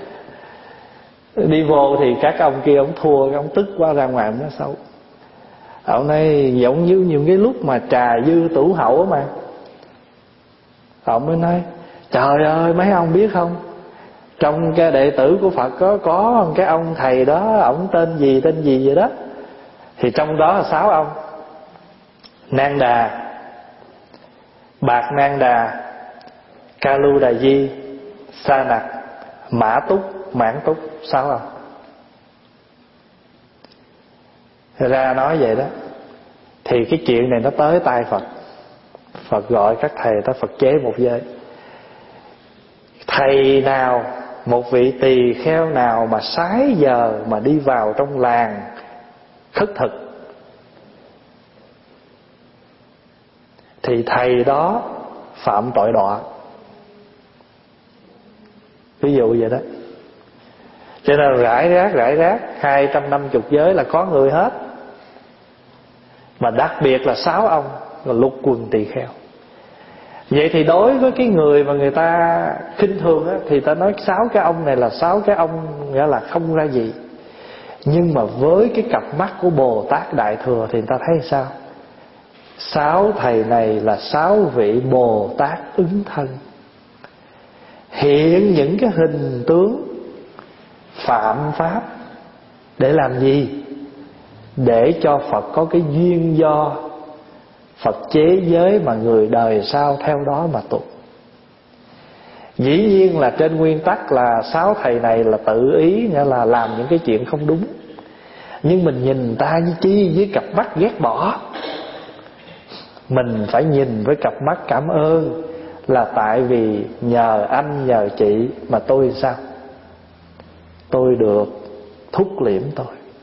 Đi vô thì các ông kia ổng thua, ổng tức quá ra ngoài ổng nói xấu. Ổng nói giống như những cái lúc mà trà dư tửu hậu mà. Ổng mới nói trời ơi mấy ông biết không, trong cái đệ tử của Phật có có cái ông thầy đó, ổng tên gì tên gì vậy đó, thì trong đó là sáu ông: Nang Đà, Bạc Nang Đà, Ca Lưu Đà Di, Sa Nặc, Mã Túc, Mãn Túc, sáu ông. Ra nói vậy đó, thì cái chuyện này nó tới tai Phật. Phật gọi các thầy tới Phật chế một giới. Thầy nào, một vị tỳ kheo nào mà sái giờ mà đi vào trong làng khất thực thì thầy đó phạm tội đọa. Ví dụ vậy đó. Cho nên rải rác rải rác hai trăm năm mươi giới là có người hết. Mà đặc biệt là sáu ông là lục quần tỳ kheo. Vậy thì đối với cái người mà người ta khinh thường á, thì ta nói sáu cái ông này là sáu cái ông nghĩa là không ra gì. Nhưng mà với cái cặp mắt của Bồ Tát Đại Thừa thì người ta thấy sao? Sáu thầy này là sáu vị Bồ Tát ứng thân, hiện những cái hình tướng phạm pháp để làm gì? Để cho Phật có cái duyên do Phật chế giới mà người đời sau theo đó mà tu. Dĩ nhiên là trên nguyên tắc là sáu thầy này là tự ý, nghĩa là làm những cái chuyện không đúng. Nhưng mình nhìn ta với chi với cặp mắt ghét bỏ. Mình phải nhìn với cặp mắt cảm ơn, là tại vì nhờ anh nhờ chị mà tôi sao? Tôi được thúc liễm tôi.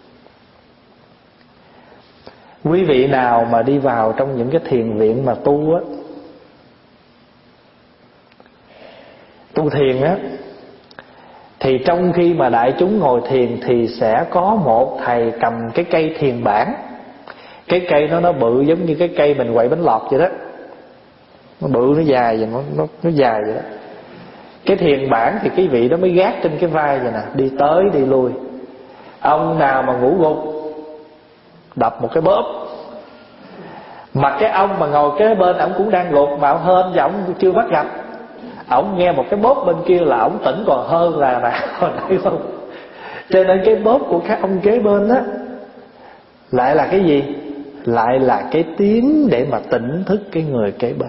Quý vị nào mà đi vào trong những cái thiền viện mà tu á, tu thiền á, thì trong khi mà đại chúng ngồi thiền thì sẽ có một thầy cầm cái cây thiền bảng. Cái cây nó nó bự giống như cái cây mình quậy bánh lọt vậy đó. Nó bự, nó dài vậy, nó, nó, nó dài vậy đó. Cái thiền bảng thì cái vị đó mới gác trên cái vai vậy nè, đi tới đi lui. Ông nào mà ngủ gục đập một cái bóp. Mà cái ông mà ngồi kế bên ổng cũng đang gục mà ổng hên và ổng chưa bắt gặp. Ổng nghe một cái bóp bên kia là ổng tỉnh còn hơn là là hồi nãy không. Cho nên cái bóp của các ông kế bên á lại là cái gì? Lại là cái tiếng để mà tỉnh thức cái người kế bên.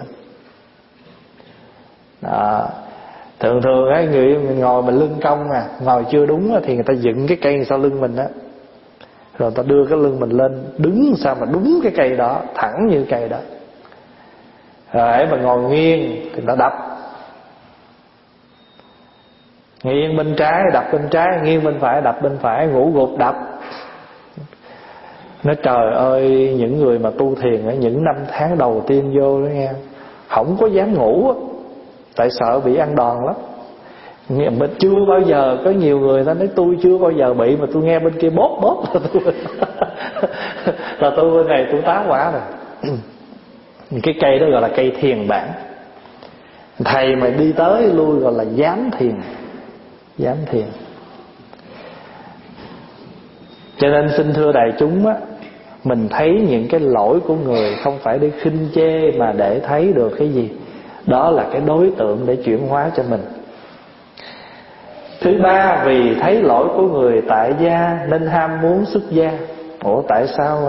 Đó. Thường thường á, người mình ngồi mình lưng cong à, ngồi chưa đúng á, thì người ta dựng cái cây sau lưng mình á, rồi ta đưa cái lưng mình lên đứng sao mà đúng cái cây đó, thẳng như cây đó. Rồi mà ngồi nghiêng thì nó đập, nghiêng bên trái đập bên trái, nghiêng bên phải đập bên phải, ngủ gục đập. Nói trời ơi, những người mà tu thiền ở những năm tháng đầu tiên vô đó nghe, không có dám ngủ á, tại sợ bị ăn đòn lắm. Mình chưa bao giờ, có nhiều người ta nói tôi chưa bao giờ bị, mà tôi nghe bên kia bóp bóp là tôi là tôi bên này tôi tá quả rồi. Cái cây đó gọi là cây thiền bản. Thầy mà đi tới lui gọi là giám thiền. Giám thiền. Cho nên xin thưa đại chúng á, mình thấy những cái lỗi của người không phải để khinh chê, mà để thấy được cái gì? Đó là cái đối tượng để chuyển hóa cho mình. Thứ ba, vì thấy lỗi của người tại gia nên ham muốn xuất gia. Ủa tại sao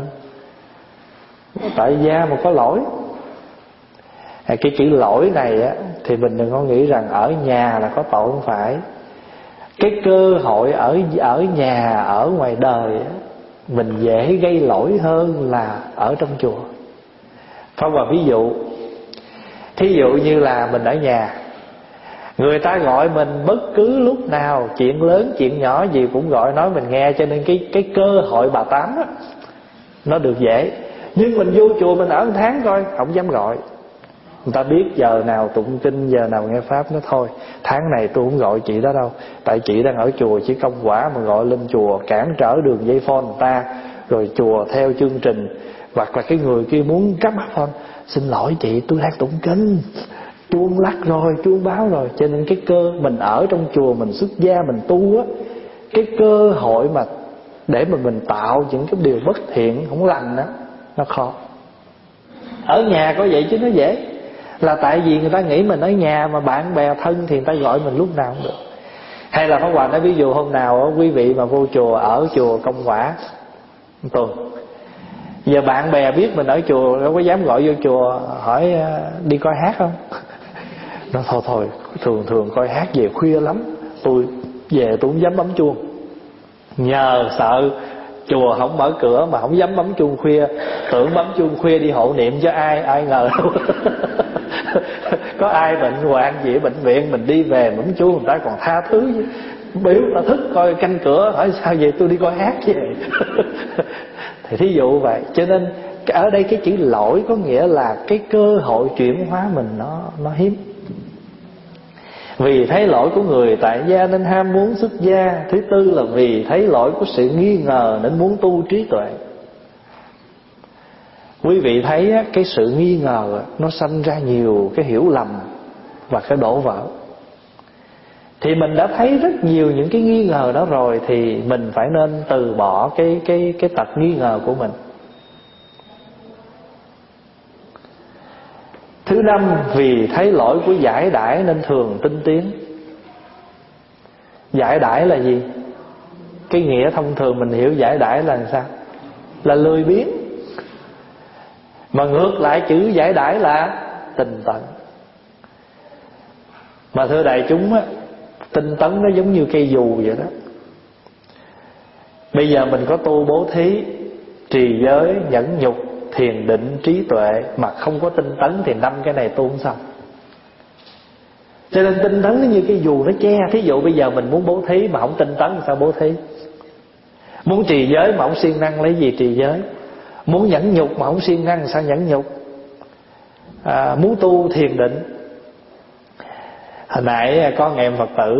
tại gia mà có lỗi? À, cái chữ lỗi này á, thì mình đừng có nghĩ rằng ở nhà là có tội, không phải. Cái cơ hội ở ở nhà, ở ngoài đời á, mình dễ gây lỗi hơn là ở trong chùa. Phong vào ví dụ, thí dụ như là mình ở nhà, người ta gọi mình bất cứ lúc nào, chuyện lớn chuyện nhỏ gì cũng gọi nói mình nghe, cho nên cái cái cơ hội bà tám á, nó được dễ. Nhưng mình vô chùa mình ở một tháng coi, không dám gọi. Người ta biết giờ nào tụng kinh, giờ nào nghe pháp, nó thôi tháng này tôi không gọi chị đó đâu, tại chị đang ở chùa chỉ công quả, mà gọi lên chùa cản trở đường dây phone người ta, rồi chùa theo chương trình. Hoặc là cái người kia muốn cắt mắt phone, xin lỗi chị tôi đang tụng kinh, chuông lắc rồi, chuông báo rồi. Cho nên cái cơ mình ở trong chùa, mình xuất gia, mình tu á, cái cơ hội mà để mà mình tạo những cái điều bất thiện, không lành á, nó khó. Ở nhà có vậy chứ nó dễ. Là tại vì người ta nghĩ mình ở nhà, mà bạn bè thân thì người ta gọi mình lúc nào cũng được. Hay là Pháp Hòa nói ví dụ hôm nào quý vị mà vô chùa, ở chùa công quả tuần, giờ bạn bè biết mình ở chùa đâu có dám gọi vô chùa hỏi đi coi hát không. Nó thôi thôi, thường thường coi hát về khuya lắm, tôi về tôi không dám bấm chuông. Nhờ sợ chùa không mở cửa mà không dám bấm chuông khuya, tưởng bấm chuông khuya đi hộ niệm cho ai, ai ngờ đâu. Có ai bệnh hoạn gì ở bệnh viện, mình đi về bấm chuông người ta còn tha thứ chứ. Biểu ta thức coi canh cửa, hỏi sao vậy, tôi đi coi hát về. Thì thí dụ vậy. Cho nên ở đây cái chữ lỗi có nghĩa là cái cơ hội chuyển hóa mình nó nó hiếm. Vì thấy lỗi của người tại gia nên ham muốn xuất gia. Thứ tư là vì thấy lỗi của sự nghi ngờ nên muốn tu trí tuệ. Quý vị thấy á, cái sự nghi ngờ nó sanh ra nhiều cái hiểu lầm và cái đổ vỡ. Thì mình đã thấy rất nhiều những cái nghi ngờ đó rồi, thì mình phải nên từ bỏ cái cái cái tật nghi ngờ của mình. Thứ năm, vì thấy lỗi của giải đãi nên thường tinh tiến. Giải đãi là gì? Cái nghĩa thông thường mình hiểu giải đãi là sao? Là lười biếng. Mà ngược lại chữ giải đãi là tinh tấn. Mà thưa đại chúng á, tinh tấn nó giống như cây dù vậy đó. Bây giờ mình có tu bố thí, trì giới, nhẫn nhục, thiền định, trí tuệ, mà không có tinh tấn thì năm cái này tu không xong. Cho nên tinh tấn nó như cái dù nó che. Thí dụ bây giờ mình muốn bố thí mà không tinh tấn thì sao bố thí? Muốn trì giới mà không siêng năng lấy gì trì giới? Muốn nhẫn nhục mà không siêng năng sao nhẫn nhục? À, muốn tu thiền định. Hồi nãy có anh em Phật tử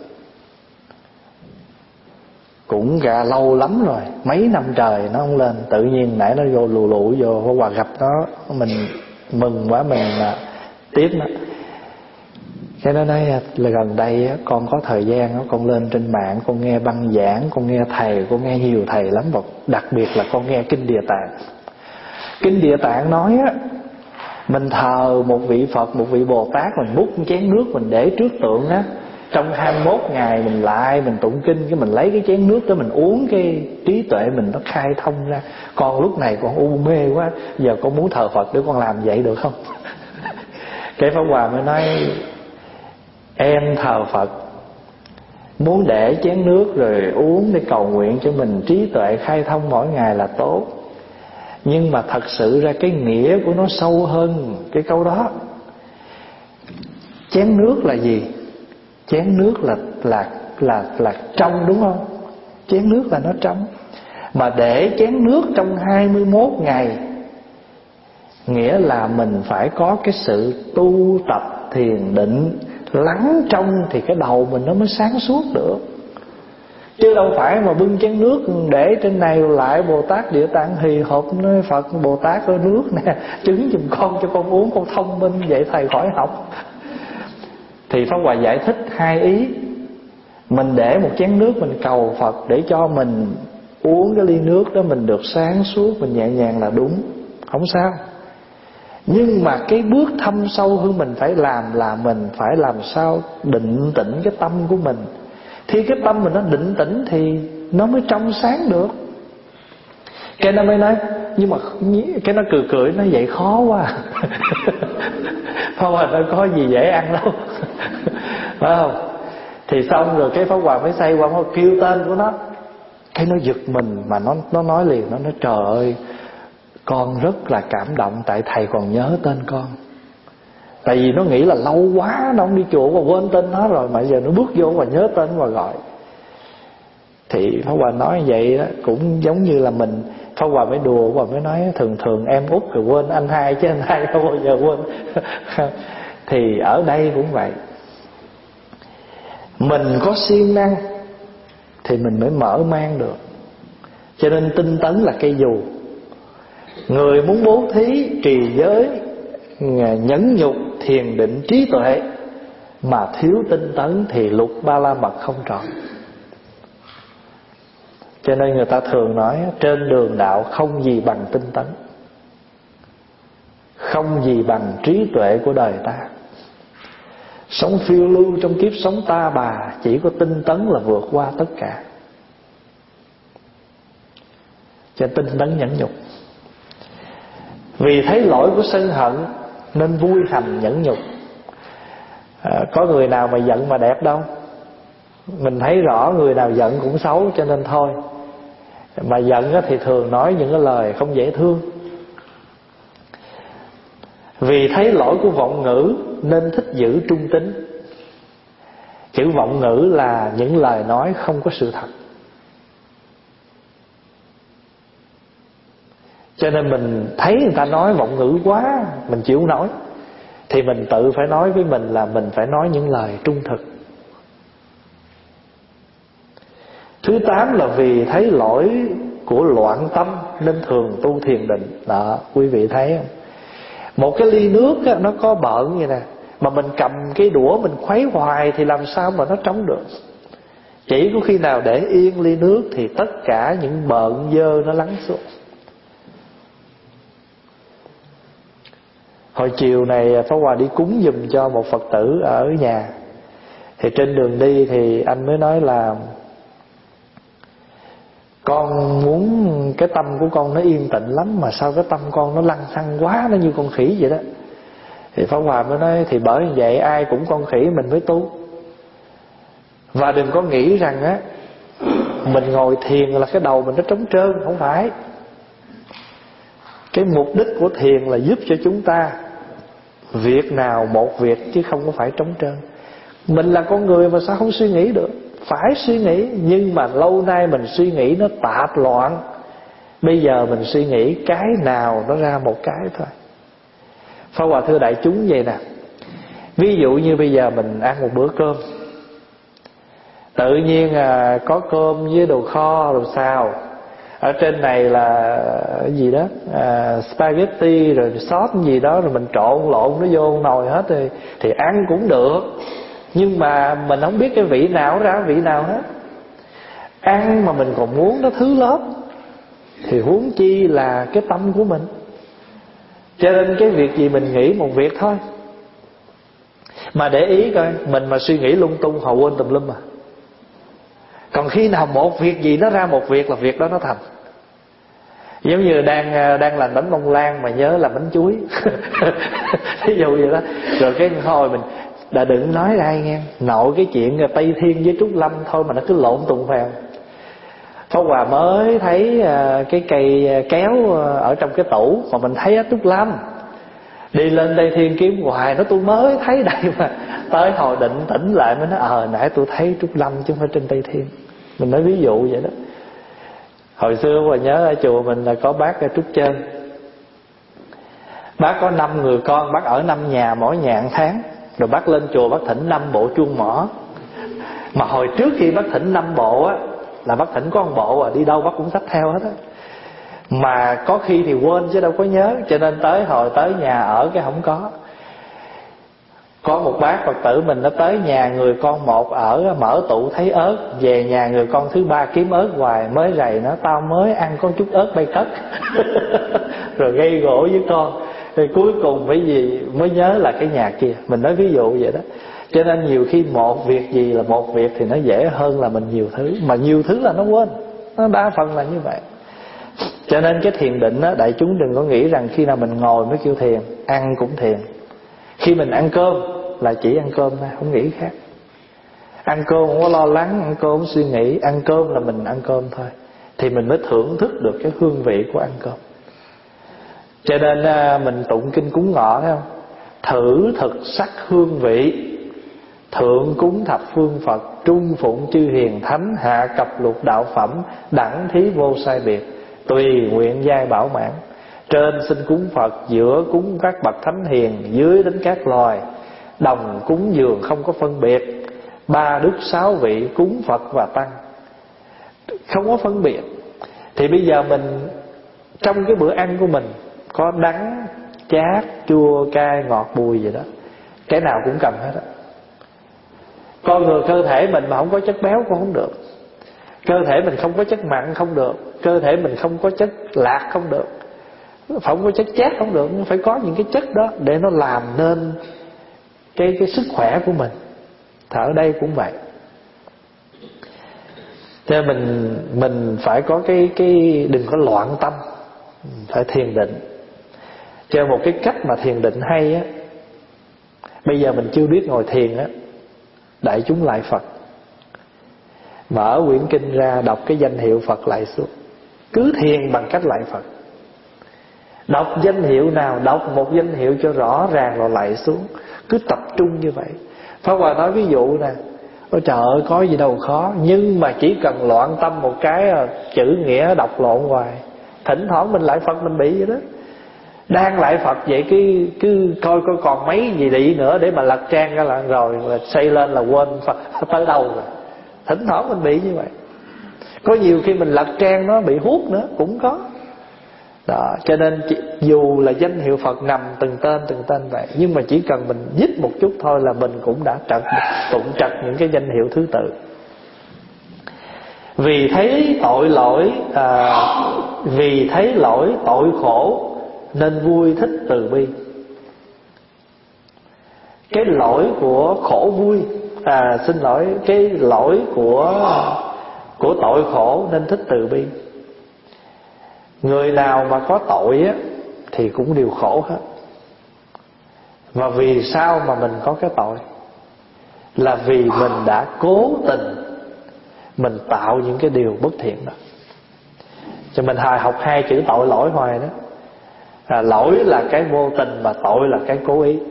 cũng cả lâu lắm rồi, mấy năm trời nó không lên. Tự nhiên nãy nó vô lù lụ vô Pháp Hòa gặp nó, mình mừng quá, mình tiếp nó. Cái nó nói là gần đây con có thời gian con lên trên mạng, con nghe băng giảng, con nghe thầy, con nghe nhiều thầy lắm, và đặc biệt là con nghe Kinh Địa Tạng. Kinh Địa Tạng nói á, mình thờ một vị Phật, một vị Bồ Tát, mình múc một chén nước mình để trước tượng á, trong hai mươi mốt ngày mình lại mình tụng kinh, cái mình lấy cái chén nước đó mình uống, cái trí tuệ mình nó khai thông ra. Con lúc này con u mê quá, giờ con muốn thờ Phật để con làm vậy được không? Cái Pháp Hòa mới nói, em thờ Phật muốn để chén nước rồi uống để cầu nguyện cho mình trí tuệ khai thông mỗi ngày là tốt, nhưng mà thật sự ra cái nghĩa của nó sâu hơn cái câu đó. Chén nước là gì? Chén nước là là là là trong, đúng không? Chén nước là nó trong. Mà để chén nước trong hai mươi mốt ngày nghĩa là mình phải có cái sự tu tập thiền định lắng trong thì cái đầu mình nó mới sáng suốt được. Chứ đâu phải mà bưng chén nước để trên này lại Bồ Tát Địa Tạng hì hộp nói Phật Bồ Tát ơi nước nè, trứng giùm con cho con uống, con thông minh vậy thầy khỏi học. Thì Pháp Hòa giải thích hai ý. Mình để một chén nước mình cầu Phật để cho mình uống cái ly nước đó mình được sáng suốt, mình nhẹ nhàng là đúng, không sao. Nhưng mà cái bước thâm sâu hơn mình phải làm là mình phải làm sao định tĩnh cái tâm của mình. Thì cái tâm mình nó định tĩnh thì nó mới trong sáng được. Cái nó mới nói, nhưng mà cái nó cười cười nó vậy khó quá. Pháp Hòa nó có gì dễ ăn đâu. Phải không? Thì xong rồi cái Pháp Hòa mới say qua kêu tên của nó. Cái nó giật mình mà nó nó nói liền, nó nói trời ơi, con rất là cảm động tại thầy còn nhớ tên con. Tại vì nó nghĩ là lâu quá nó không đi chùa và quên tên nó rồi, mà giờ nó bước vô và nhớ tên và gọi. Thì Pháp Hòa nói vậy đó, cũng giống như là mình. Pháp Hòa mới đùa và mới nói thường thường em út rồi quên anh hai chứ anh hai không bao giờ quên. Thì ở đây cũng vậy. Mình có siêng năng thì mình mới mở mang được. Cho nên tinh tấn là cây dù. Người muốn bố thí, trì giới, nhẫn nhục, thiền định, trí tuệ mà thiếu tinh tấn thì lục ba la mật không trọn. Cho nên người ta thường nói trên đường đạo không gì bằng tinh tấn, không gì bằng trí tuệ của đời ta. Sống phiêu lưu trong kiếp sống ta bà, chỉ có tinh tấn là vượt qua tất cả. Cho tinh tấn nhẫn nhục. Vì thấy lỗi của sân hận nên vui hành nhẫn nhục. à, Có người nào mà giận mà đẹp đâu. Mình thấy rõ người nào giận cũng xấu, cho nên thôi. Mà giận thì thường nói những cái lời không dễ thương. Vì thấy lỗi của vọng ngữ nên thích giữ trung tín. Chữ vọng ngữ là những lời nói không có sự thật. Cho nên mình thấy người ta nói vọng ngữ quá, mình chịu không nổi, thì mình tự phải nói với mình là mình phải nói những lời trung thực. Thứ tám là vì thấy lỗi của loạn tâm nên thường tu thiền định. Đó, quý vị thấy không? Một cái ly nước á, nó có bợn vậy nè, mà mình cầm cái đũa mình khuấy hoài thì làm sao mà nó trống được. Chỉ có khi nào để yên ly nước thì tất cả những bợn dơ nó lắng xuống. Hồi chiều này Pháp Hòa đi cúng giùm cho một Phật tử ở nhà. Thì trên đường đi thì anh mới nói là con muốn cái tâm của con nó yên tĩnh lắm, mà sao cái tâm con nó lăng xăng quá, nó như con khỉ vậy đó. Thì Pháp Hòa mới nói thì bởi vậy ai cũng con khỉ mình mới tu. Và đừng có nghĩ rằng á mình ngồi thiền là cái đầu mình nó trống trơn, không phải. Cái mục đích của thiền là giúp cho chúng ta việc nào một việc, chứ không có phải trống trơn. Mình là con người mà sao không suy nghĩ được? Phải suy nghĩ, nhưng mà lâu nay mình suy nghĩ nó tạp loạn. Bây giờ mình suy nghĩ cái nào nó ra một cái thôi. Pháp Hòa thưa đại chúng vậy nè, ví dụ như bây giờ mình ăn một bữa cơm, tự nhiên à, có cơm với đồ kho, đồ xào. Ở trên này là cái gì đó à, spaghetti rồi sốt gì đó, rồi mình trộn lộn nó vô nồi hết rồi, thì ăn cũng được. Nhưng mà mình không biết cái vị nào ra vị nào hết. Ăn mà mình còn muốn nó thứ lớp, thì huống chi là cái tâm của mình. Cho nên cái việc gì mình nghĩ một việc thôi. Mà để ý coi, mình mà suy nghĩ lung tung họ quên tùm lum à. Còn khi nào một việc gì nó ra một việc là việc đó nó thành. Giống như đang đang làm bánh bông lan mà nhớ làm bánh chuối. Ví dụ vậy đó. Rồi cái thôi mình đã đừng nói ai nghe, nội cái chuyện Tây Thiên với Trúc Lâm thôi mà nó cứ lộn tùng phèo. Pháp Hòa mới thấy cái cây kéo ở trong cái tủ mà mình thấy ở Trúc Lâm. Đi lên Tây Thiên kiếm hoài, nó tôi mới thấy đây mà. Tới hồi định tỉnh lại mới nói ờ nãy tôi thấy Trúc Lâm chứ không phải trên Tây Thiên. Mình nói ví dụ vậy đó. Hồi xưa Hòa nhớ ở chùa mình là có bác ở Trúc Chân. Bác có năm người con, bác ở năm nhà, mỗi nhà một tháng. Rồi bác lên chùa bác thỉnh năm bộ chuông mỏ. Mà hồi trước khi bác thỉnh năm bộ á, là bác thỉnh có một bộ à, đi đâu bác cũng xách theo hết á. Mà có khi thì quên chứ đâu có nhớ. Cho nên tới hồi tới nhà ở cái không có. Có một bác Phật tử mình nó tới nhà người con một ở, mở tủ thấy ớt, về nhà người con thứ ba kiếm ớt hoài, mới rầy nó tao mới ăn có chút ớt bay cất. Rồi gây gỗ với con. Rồi cuối cùng phải gì mới nhớ là cái nhà kia. Mình nói ví dụ vậy đó. Cho nên nhiều khi một việc gì là một việc thì nó dễ hơn là mình nhiều thứ. Mà nhiều thứ là nó quên. Nó đa phần là như vậy. Cho nên cái thiền định đó, đại chúng đừng có nghĩ rằng khi nào mình ngồi mới kêu thiền. Ăn cũng thiền. Khi mình ăn cơm là chỉ ăn cơm thôi, không nghĩ khác. Ăn cơm không có lo lắng, ăn cơm không suy nghĩ. Ăn cơm là mình ăn cơm thôi. Thì mình mới thưởng thức được cái hương vị của ăn cơm. Cho nên mình tụng kinh cúng ngọ thấy không? Thử thực sắc hương vị, thượng cúng thập phương Phật, trung phụng chư hiền thánh, hạ cập lục đạo phẩm, đẳng thí vô sai biệt, tùy nguyện giai bảo mãn. Trên xin cúng Phật, giữa cúng các bậc thánh hiền, dưới đến các loài, đồng cúng dường không có phân biệt, ba đức sáu vị cúng Phật và tăng, không có phân biệt. Thì bây giờ mình trong cái bữa ăn của mình có đắng, chát, chua, cay, ngọt, bùi gì đó, cái nào cũng cầm hết á. Con người cơ thể mình mà không có chất béo cũng không được. Cơ thể mình không có chất mặn không được. Cơ thể mình không có chất lạc không được. Không có chất chát không được. Phải có những cái chất đó để nó làm nên cái, cái sức khỏe của mình. Thở đây cũng vậy. Cho nên mình, mình phải có cái, cái đừng có loạn tâm, phải thiền định. Cho một cái cách mà thiền định hay á, bây giờ mình chưa biết ngồi thiền á, đại chúng lại Phật, mở quyển kinh ra đọc cái danh hiệu Phật lại xuống. Cứ thiền bằng cách lại Phật. Đọc danh hiệu nào, đọc một danh hiệu cho rõ ràng rồi lại xuống. Cứ tập trung như vậy. Pháp Hòa nói ví dụ nè, ôi trời ơi có gì đâu khó. Nhưng mà chỉ cần loạn tâm một cái, chữ nghĩa đọc lộn hoài. Thỉnh thoảng mình lại Phật mình bị vậy đó. Đang lại Phật vậy cứ, cứ coi coi còn mấy gì đi nữa để mà lật trang ra là rồi là xây lên là quên Phật tới đâu rồi. Thỉnh thoảng mình bị như vậy. Có nhiều khi mình lật trang nó bị hút nữa cũng có đó. Cho nên dù là danh hiệu Phật nằm từng tên từng tên vậy, nhưng mà chỉ cần mình nhích một chút thôi là mình cũng đã trật, tụng trật những cái danh hiệu thứ tự. Vì thấy tội lỗi à, Vì thấy lỗi tội khổ nên vui thích từ bi. cái lỗi của khổ vui, à xin lỗi, cái lỗi của của tội khổ nên thích từ bi. Người nào mà có tội á thì cũng đều khổ hết. Và vì sao mà mình có cái tội? Là vì mình đã cố tình mình tạo những cái điều bất thiện đó. Cho mình hài học hai chữ tội lỗi hoài đó. À, lỗi là cái vô tình, mà tội là cái cố ý.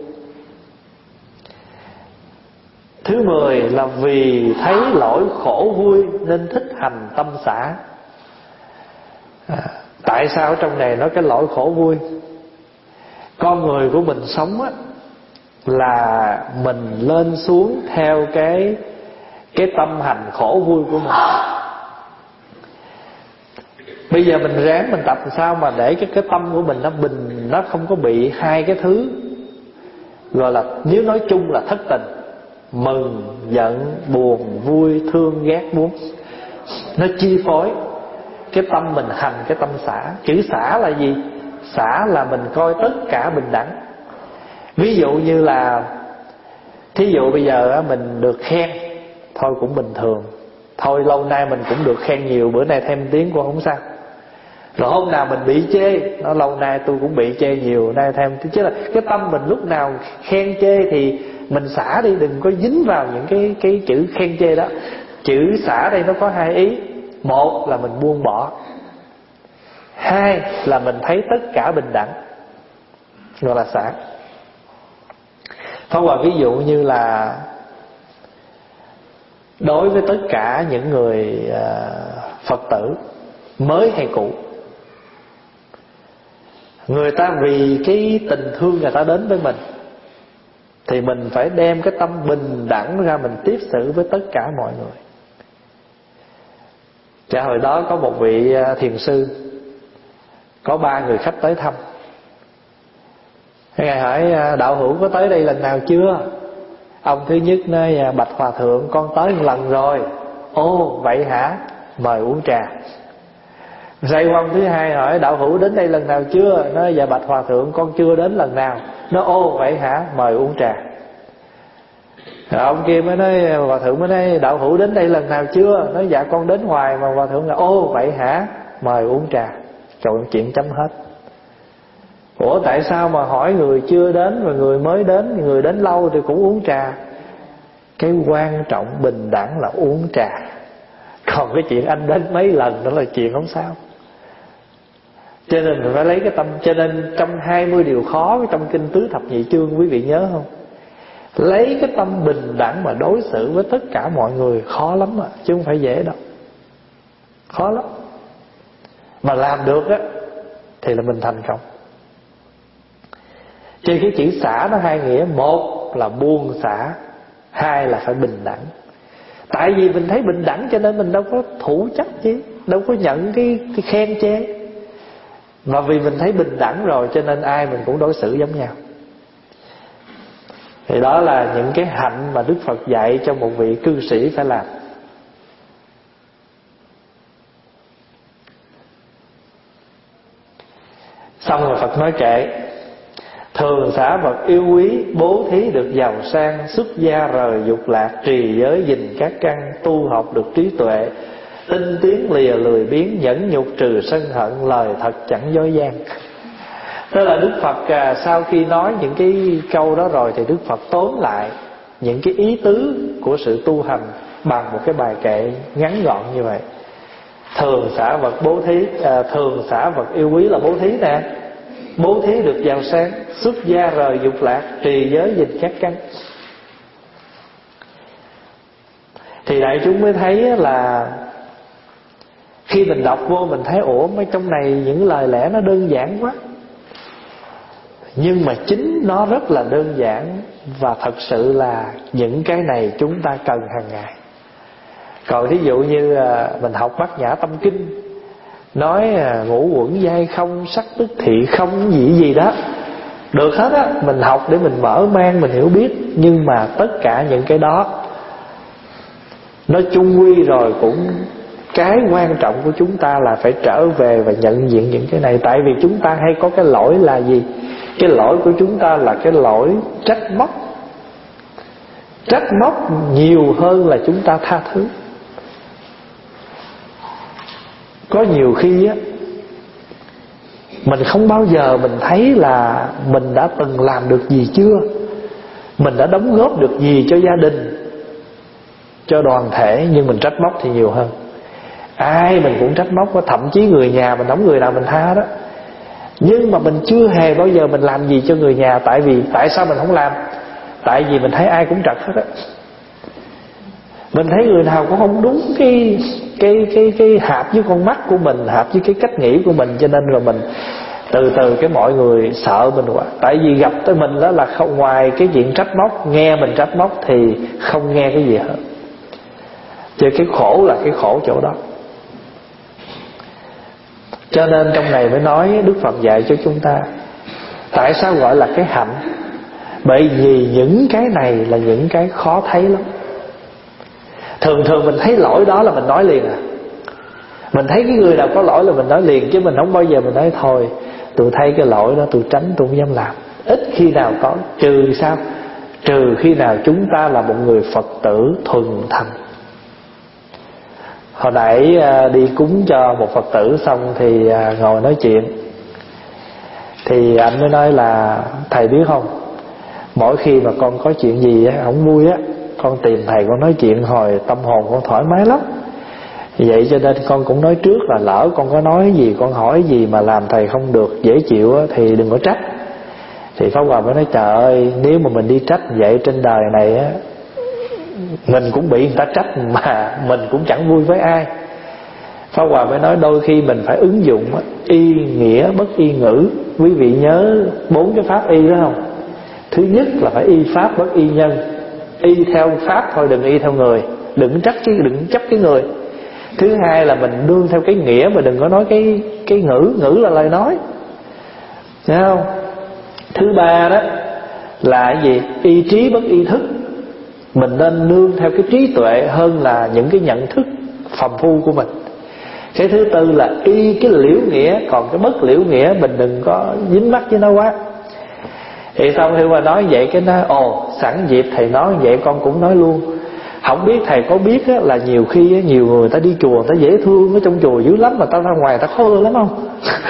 Thứ mười là vì thấy lỗi khổ vui nên thích hành tâm xả. À, tại sao trong này nói cái lỗi khổ vui? Con người của mình sống á, là mình lên xuống theo cái cái tâm hành khổ vui của mình. Bây giờ mình ráng mình tập làm sao mà để cái cái tâm của mình nó bình, nó không có bị hai cái thứ gọi là, nếu nói chung là thất tình, mừng, giận, buồn, vui, thương, ghét, muốn, nó chi phối cái tâm mình hành cái tâm xả. Chữ xả là gì? Xả là mình coi tất cả bình đẳng. Ví dụ như là, thí dụ bây giờ mình được khen, thôi cũng bình thường. Thôi lâu nay mình cũng được khen nhiều, bữa nay thêm tiếng cũng không sao. Rồi hôm nào mình bị chê, nó lâu nay tôi cũng bị chê nhiều, nay thêm. Chứ là cái tâm mình lúc nào khen chê thì mình xả đi, đừng có dính vào những cái cái chữ khen chê đó. Chữ xả đây nó có hai ý. Một là mình buông bỏ, hai là mình thấy tất cả bình đẳng, gọi là xả. Thông qua ví dụ như là đối với tất cả những người uh, Phật tử mới hay cũ, người ta vì cái tình thương người ta đến với mình, thì mình phải đem cái tâm bình đẳng ra mình tiếp xử với tất cả mọi người. Chả hồi đó có một vị thiền sư, có ba người khách tới thăm. Ngài hỏi đạo hữu có tới đây lần nào chưa? Ông thứ nhất nói bạch hòa thượng con tới một lần rồi. Ồ vậy hả? Mời uống trà. Rồi ông thứ hai hỏi đạo hữu đến đây lần nào chưa? Nói dạ bạch hòa thượng con chưa đến lần nào. Nói ô vậy hả? Mời uống trà. Rồi ông kia mới nói, hòa thượng mới nói đạo hữu đến đây lần nào chưa? Nói dạ con đến hoài mà. Hòa thượng là ô vậy hả? Mời uống trà. Trời, chuyện chấm hết. Ủa tại sao mà hỏi người chưa đến và người mới đến, người đến lâu thì cũng uống trà? Cái quan trọng bình đẳng là uống trà. Còn cái chuyện anh đến mấy lần đó là chuyện không sao. Cho nên mình phải lấy cái tâm. Cho nên trong hai mươi điều khó trong kinh Tứ Thập Nhị Chương, quý vị nhớ không? Lấy cái tâm bình đẳng mà đối xử với tất cả mọi người khó lắm à, chứ không phải dễ đâu. Khó lắm. Mà làm được á thì là mình thành công. Trên cái chữ xả nó hai nghĩa. Một là buông xả, hai là phải bình đẳng. Tại vì mình thấy bình đẳng cho nên mình đâu có thủ chấp chứ, đâu có nhận cái, cái khen chê. Và vì mình thấy bình đẳng rồi cho nên ai mình cũng đối xử giống nhau. Thì đó là những cái hạnh mà Đức Phật dạy cho một vị cư sĩ phải làm. Xong rồi Phật nói kệ: thường xả vật yêu quý, bố thí được giàu sang, xuất gia rời dục lạc, trì giới gìn các căn, tu học được trí tuệ, tinh tiến lìa lười biếng, nhẫn nhục trừ sân hận, lời thật chẳng dối gian. Tức là Đức Phật à, sau khi nói những cái câu đó rồi thì Đức Phật tóm lại những cái ý tứ của sự tu hành bằng một cái bài kệ ngắn gọn như vậy. Thường xả vật bố thí, à, thường xả vật yêu quý là bố thí nè, bố thí được giàu sang, xuất gia rời dục lạc, trì giới gìn các căn. Thì đại chúng mới thấy là khi mình đọc vô mình thấy ủa mấy trong này những lời lẽ nó đơn giản quá. Nhưng mà chính nó rất là đơn giản. Và thật sự là những cái này chúng ta cần hàng ngày. Còn thí dụ như mình học Bát Nhã Tâm Kinh, nói ngũ uẩn giai không, sắc tức thị không, gì gì đó, được hết á. Mình học để mình mở mang, mình hiểu biết. Nhưng mà tất cả những cái đó nó chung quy rồi cũng, cái quan trọng của chúng ta là phải trở về và nhận diện những cái này. Tại vì chúng ta hay có cái lỗi là gì? Cái lỗi của chúng ta là cái lỗi trách móc Trách móc nhiều hơn là chúng ta tha thứ. Có nhiều khi á, mình không bao giờ mình thấy là mình đã từng làm được gì chưa, mình đã đóng góp được gì cho gia đình, cho đoàn thể, nhưng mình trách móc thì nhiều hơn. Ai mình cũng trách móc, thậm chí người nhà mình đóng người nào mình tha đó. Nhưng mà mình chưa hề bao giờ mình làm gì cho người nhà. Tại vì tại sao mình không làm? Tại vì mình thấy ai cũng trật hết á. Mình thấy người nào cũng không đúng cái cái cái cái hợp với con mắt của mình, hợp với cái cách nghĩ của mình, cho nên rồi mình từ từ cái mọi người sợ mình quá. Tại vì gặp tới mình đó là không, ngoài cái chuyện trách móc, nghe mình trách móc thì không nghe cái gì hết. Chứ cái khổ là cái khổ chỗ đó. Cho nên trong này mới nói Đức Phật dạy cho chúng ta. Tại sao gọi là cái hạnh? Bởi vì những cái này là những cái khó thấy lắm. Thường thường mình thấy lỗi đó là mình nói liền à. Mình thấy cái người nào có lỗi là mình nói liền, chứ mình không bao giờ mình nói thôi tôi thấy cái lỗi đó tôi tránh, tôi không dám làm. Ít khi nào có. Trừ sao? Trừ khi nào chúng ta là một người Phật tử thuần thành. Hồi nãy đi cúng cho một Phật tử xong thì ngồi nói chuyện, thì anh mới nói là thầy biết không, mỗi khi mà con có chuyện gì á không vui á, con tìm thầy con nói chuyện hồi tâm hồn con thoải mái lắm. Vậy cho nên con cũng nói trước là lỡ con có nói gì, con hỏi gì mà làm thầy không được dễ chịu á, thì đừng có trách. Thì Pháp Hòa mới nói trời ơi, nếu mà mình đi trách vậy trên đời này á, mình cũng bị người ta trách mà mình cũng chẳng vui với ai. Pháp Hòa mới nói đôi khi mình phải ứng dụng á, y nghĩa bất y ngữ. Quý vị nhớ bốn cái pháp y đó không? Thứ nhất là phải y pháp bất y nhân. Y theo pháp thôi, đừng y theo người, đừng trách cái đừng chấp cái người. Thứ hai là mình nương theo cái nghĩa, mà đừng có nói cái cái ngữ, ngữ là lời nói, thấy không? Thứ ba đó là cái gì? Y trí bất y thức. Mình nên nương theo cái trí tuệ hơn là những cái nhận thức phàm phu của mình. Cái thứ tư là y cái liễu nghĩa, còn cái bất liễu nghĩa mình đừng có dính mắc với nó quá. Thì xong khi mà nói vậy cái nó ồ sẵn dịp thầy nói vậy con cũng nói luôn. Không biết thầy có biết á, là nhiều khi á, nhiều người ta đi chùa người ta dễ thương, ở trong chùa dữ lắm mà ta ra ngoài ta khó ưa lắm không?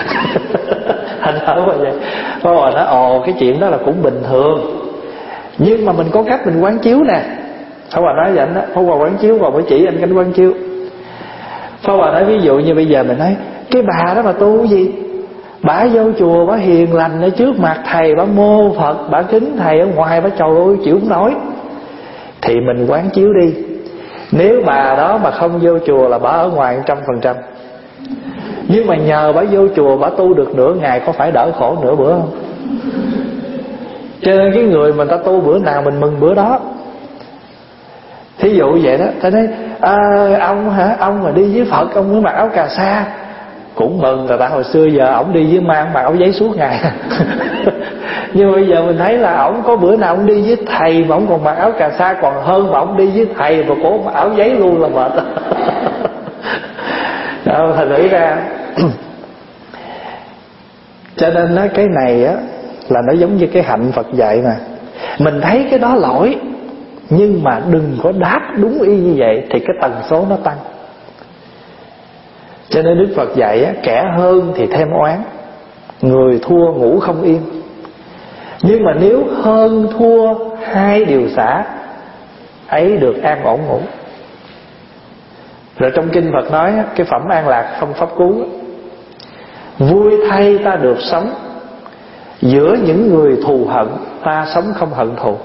Thành hỏi mà vậy. Có rồi nói ồ cái chuyện đó là cũng bình thường, nhưng mà mình có cách mình quán chiếu nè. Pháp Hòa nói vậy đó, Pháp Hòa quán chiếu còn mới chỉ anh cách quán chiếu. Pháp Hòa nói ví dụ như bây giờ mình nói cái bà đó mà tu cái gì, bà vô chùa bà hiền lành ở trước mặt thầy, bà mô Phật, bà kính thầy, ở ngoài bà trời ơi chịu không nổi. Thì mình quán chiếu đi, nếu bà đó mà không vô chùa là bà ở ngoài một trăm phần trăm. Nhưng mà nhờ bà vô chùa, bà tu được nửa ngày, có phải đỡ khổ nửa bữa không? Cho nên cái người mà ta tu bữa nào mình mừng bữa đó. Thí dụ vậy đó, ta nói à, ông hả, ông mà đi với Phật ông mới mặc áo cà sa, cũng mừng. Tại hồi xưa giờ ổng đi với mang mặc áo giấy suốt ngày. Nhưng bây giờ mình thấy là ổng có bữa nào ổng đi với thầy mà ổng còn mặc áo cà sa, còn hơn mà ổng đi với thầy mà cổ mặc áo giấy luôn là mệt. Đâu thành thử ra cho nên á, cái này á là nó giống như cái hạnh Phật dạy mà. Mình thấy cái đó lỗi, nhưng mà đừng có đáp đúng y như vậy thì cái tần số nó tăng. Cho nên Đức Phật dạy á, kẻ hơn thì thêm oán, người thua ngủ không yên. Nhưng mà nếu hơn thua hai điều xả, ấy được an ổn ngủ. Rồi trong kinh Phật nói cái phẩm an lạc không pháp cú, vui thay ta được sống, giữa những người thù hận ta sống không hận thù.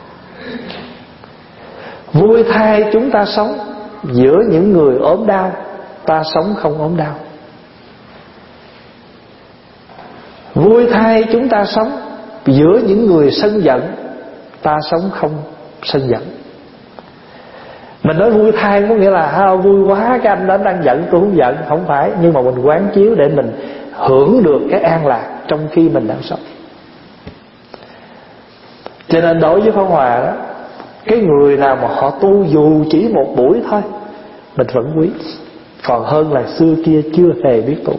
Vui thay chúng ta sống, giữa những người ốm đau ta sống không ốm đau. Vui thay chúng ta sống, giữa những người sân giận ta sống không sân giận. Mình nói vui thay có nghĩa là ha, vui quá cái anh đó đang giận tôi không giận, không phải. Nhưng mà mình quán chiếu để mình hưởng được cái an lạc trong khi mình đang sống. Cho nên đối với Pháp Hòa đó, cái người nào mà họ tu dù chỉ một buổi thôi mình vẫn quý, còn hơn là xưa kia chưa hề biết tu.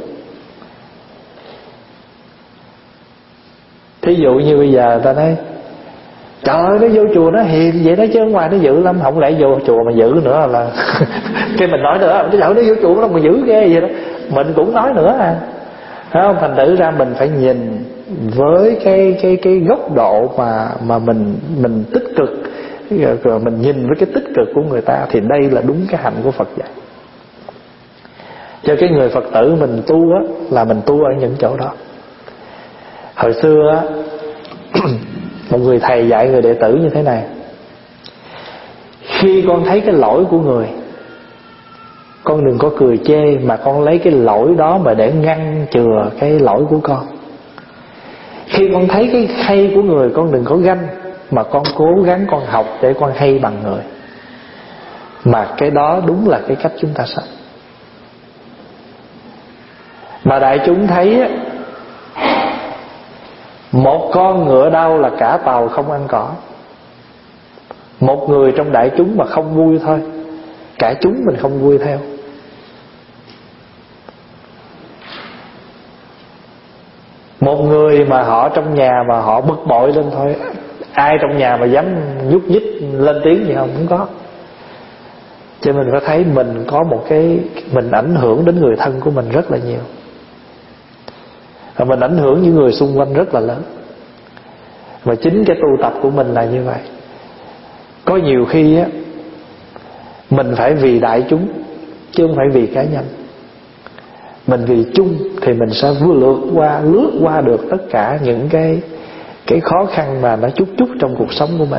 Thí dụ như bây giờ ta nói Trời ơi, nó vô chùa nó hiền vậy đó chứ ở ngoài nó dữ lắm. Không lẽ vô chùa mà dữ nữa là cái mình nói nữa, nó giỡn nó vô chùa nó mà dữ ghê vậy đó. Mình cũng nói nữa à. Thấy không? Thành thử ra mình phải nhìn với cái cái cái góc độ mà mà mình mình tích cực, rồi mình nhìn với cái tích cực của người ta, thì đây là đúng cái hạnh của Phật dạy. Cho cái người Phật tử mình tu á, là mình tu ở những chỗ đó. Hồi xưa á, một người thầy dạy người đệ tử như thế này: khi con thấy cái lỗi của người, con đừng có cười chê, mà con lấy cái lỗi đó mà để ngăn chừa cái lỗi của con. Khi con thấy cái hay của người, con đừng có ganh, mà con cố gắng con học để con hay bằng người. Mà cái đó đúng là cái cách chúng ta sống. Mà đại chúng thấy á, một con ngựa đau là cả tàu không ăn cỏ. Một người trong đại chúng mà không vui thôi, cả chúng mình không vui theo. Một người mà họ trong nhà mà họ bực bội lên thôi, ai trong nhà mà dám nhúc nhích lên tiếng gì không? Không có. Cho mình phải thấy mình có một cái, mình ảnh hưởng đến người thân của mình rất là nhiều, và mình ảnh hưởng những người xung quanh rất là lớn. Và chính cái tu tập của mình là như vậy. Có nhiều khi á, mình phải vì đại chúng chứ không phải vì cá nhân. Mình vì chung thì mình sẽ vượt lướt qua lướt qua được tất cả những cái cái khó khăn mà nó chút chút trong cuộc sống của mình.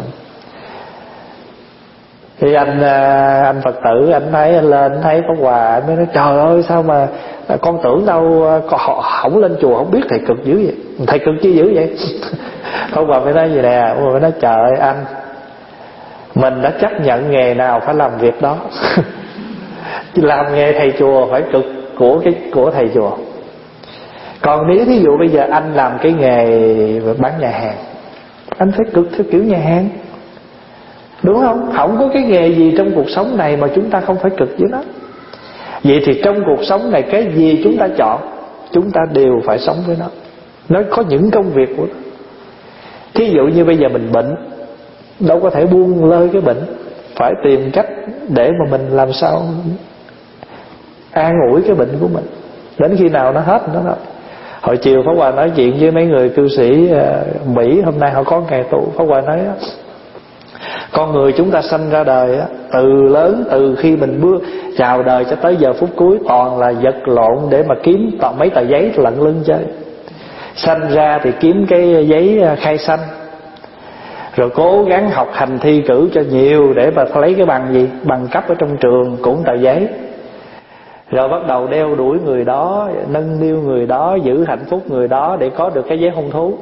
Thì anh anh Phật tử, anh thấy anh lên, anh thấy có quà, anh mới nói trời ơi sao mà con tưởng đâu họ không lên chùa không biết thầy cực dữ vậy. Thầy cực chi dữ vậy? Có quà mới nói gì nè, mới nói trời ơi anh, mình đã chấp nhận nghề nào phải làm việc đó. Làm nghề thầy chùa phải cực của cái của thầy chùa. Còn nếu ví dụ bây giờ anh làm cái nghề bán nhà hàng, anh phải cực theo kiểu nhà hàng, đúng không? Không có cái nghề gì trong cuộc sống này mà chúng ta không phải cực với nó. Vậy thì trong cuộc sống này, cái gì chúng ta chọn, chúng ta đều phải sống với nó. Nó có những công việc của nó. Thí dụ như bây giờ mình bệnh, đâu có thể buông lơi cái bệnh, phải tìm cách để mà mình làm sao an ủi cái bệnh của mình đến khi nào nó hết nó thôi. Hồi chiều Pháp Hòa nói chuyện với mấy người cư sĩ Mỹ, hôm nay họ có ngày tụ. Pháp Hòa nói con người chúng ta sanh ra đời á, từ lớn, từ khi mình bước chào đời cho tới giờ phút cuối, toàn là vật lộn để mà kiếm toàn mấy tờ giấy lận lưng chơi. Sanh ra thì kiếm cái giấy khai sanh, rồi cố gắng học hành thi cử cho nhiều để mà lấy cái bằng gì, bằng cấp ở trong trường cũng tờ giấy. Rồi bắt đầu đeo đuổi người đó, nâng niu người đó, giữ hạnh phúc người đó để có được cái giấy hôn thú,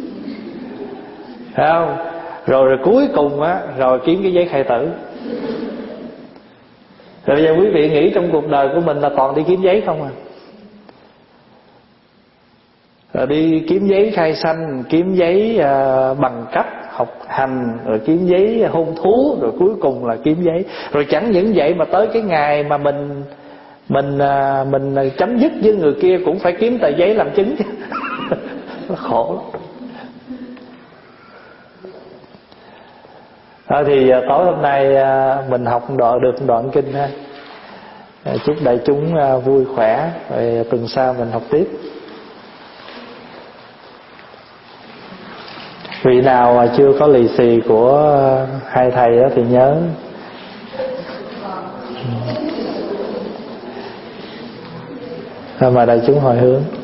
phải không? Rồi, rồi cuối cùng á, rồi kiếm cái giấy khai tử. Rồi bây giờ quý vị nghĩ trong cuộc đời của mình là toàn đi kiếm giấy không à? Rồi đi kiếm giấy khai sanh, kiếm giấy uh, bằng cấp học hành, rồi kiếm giấy hôn thú, rồi cuối cùng là kiếm giấy. Rồi chẳng những vậy mà tới cái ngày mà mình mình uh, mình chấm dứt với người kia cũng phải kiếm tờ giấy làm chứng. Nó khổ lắm. À, thì uh, tối hôm nay uh, mình học đoạn được đoạn kinh ha. Uh, chúc đại chúng uh, vui khỏe, rồi tuần sau mình học tiếp. Vị nào chưa có lì xì của hai thầy đó thì nhớ. Mà đại chúng hồi hướng.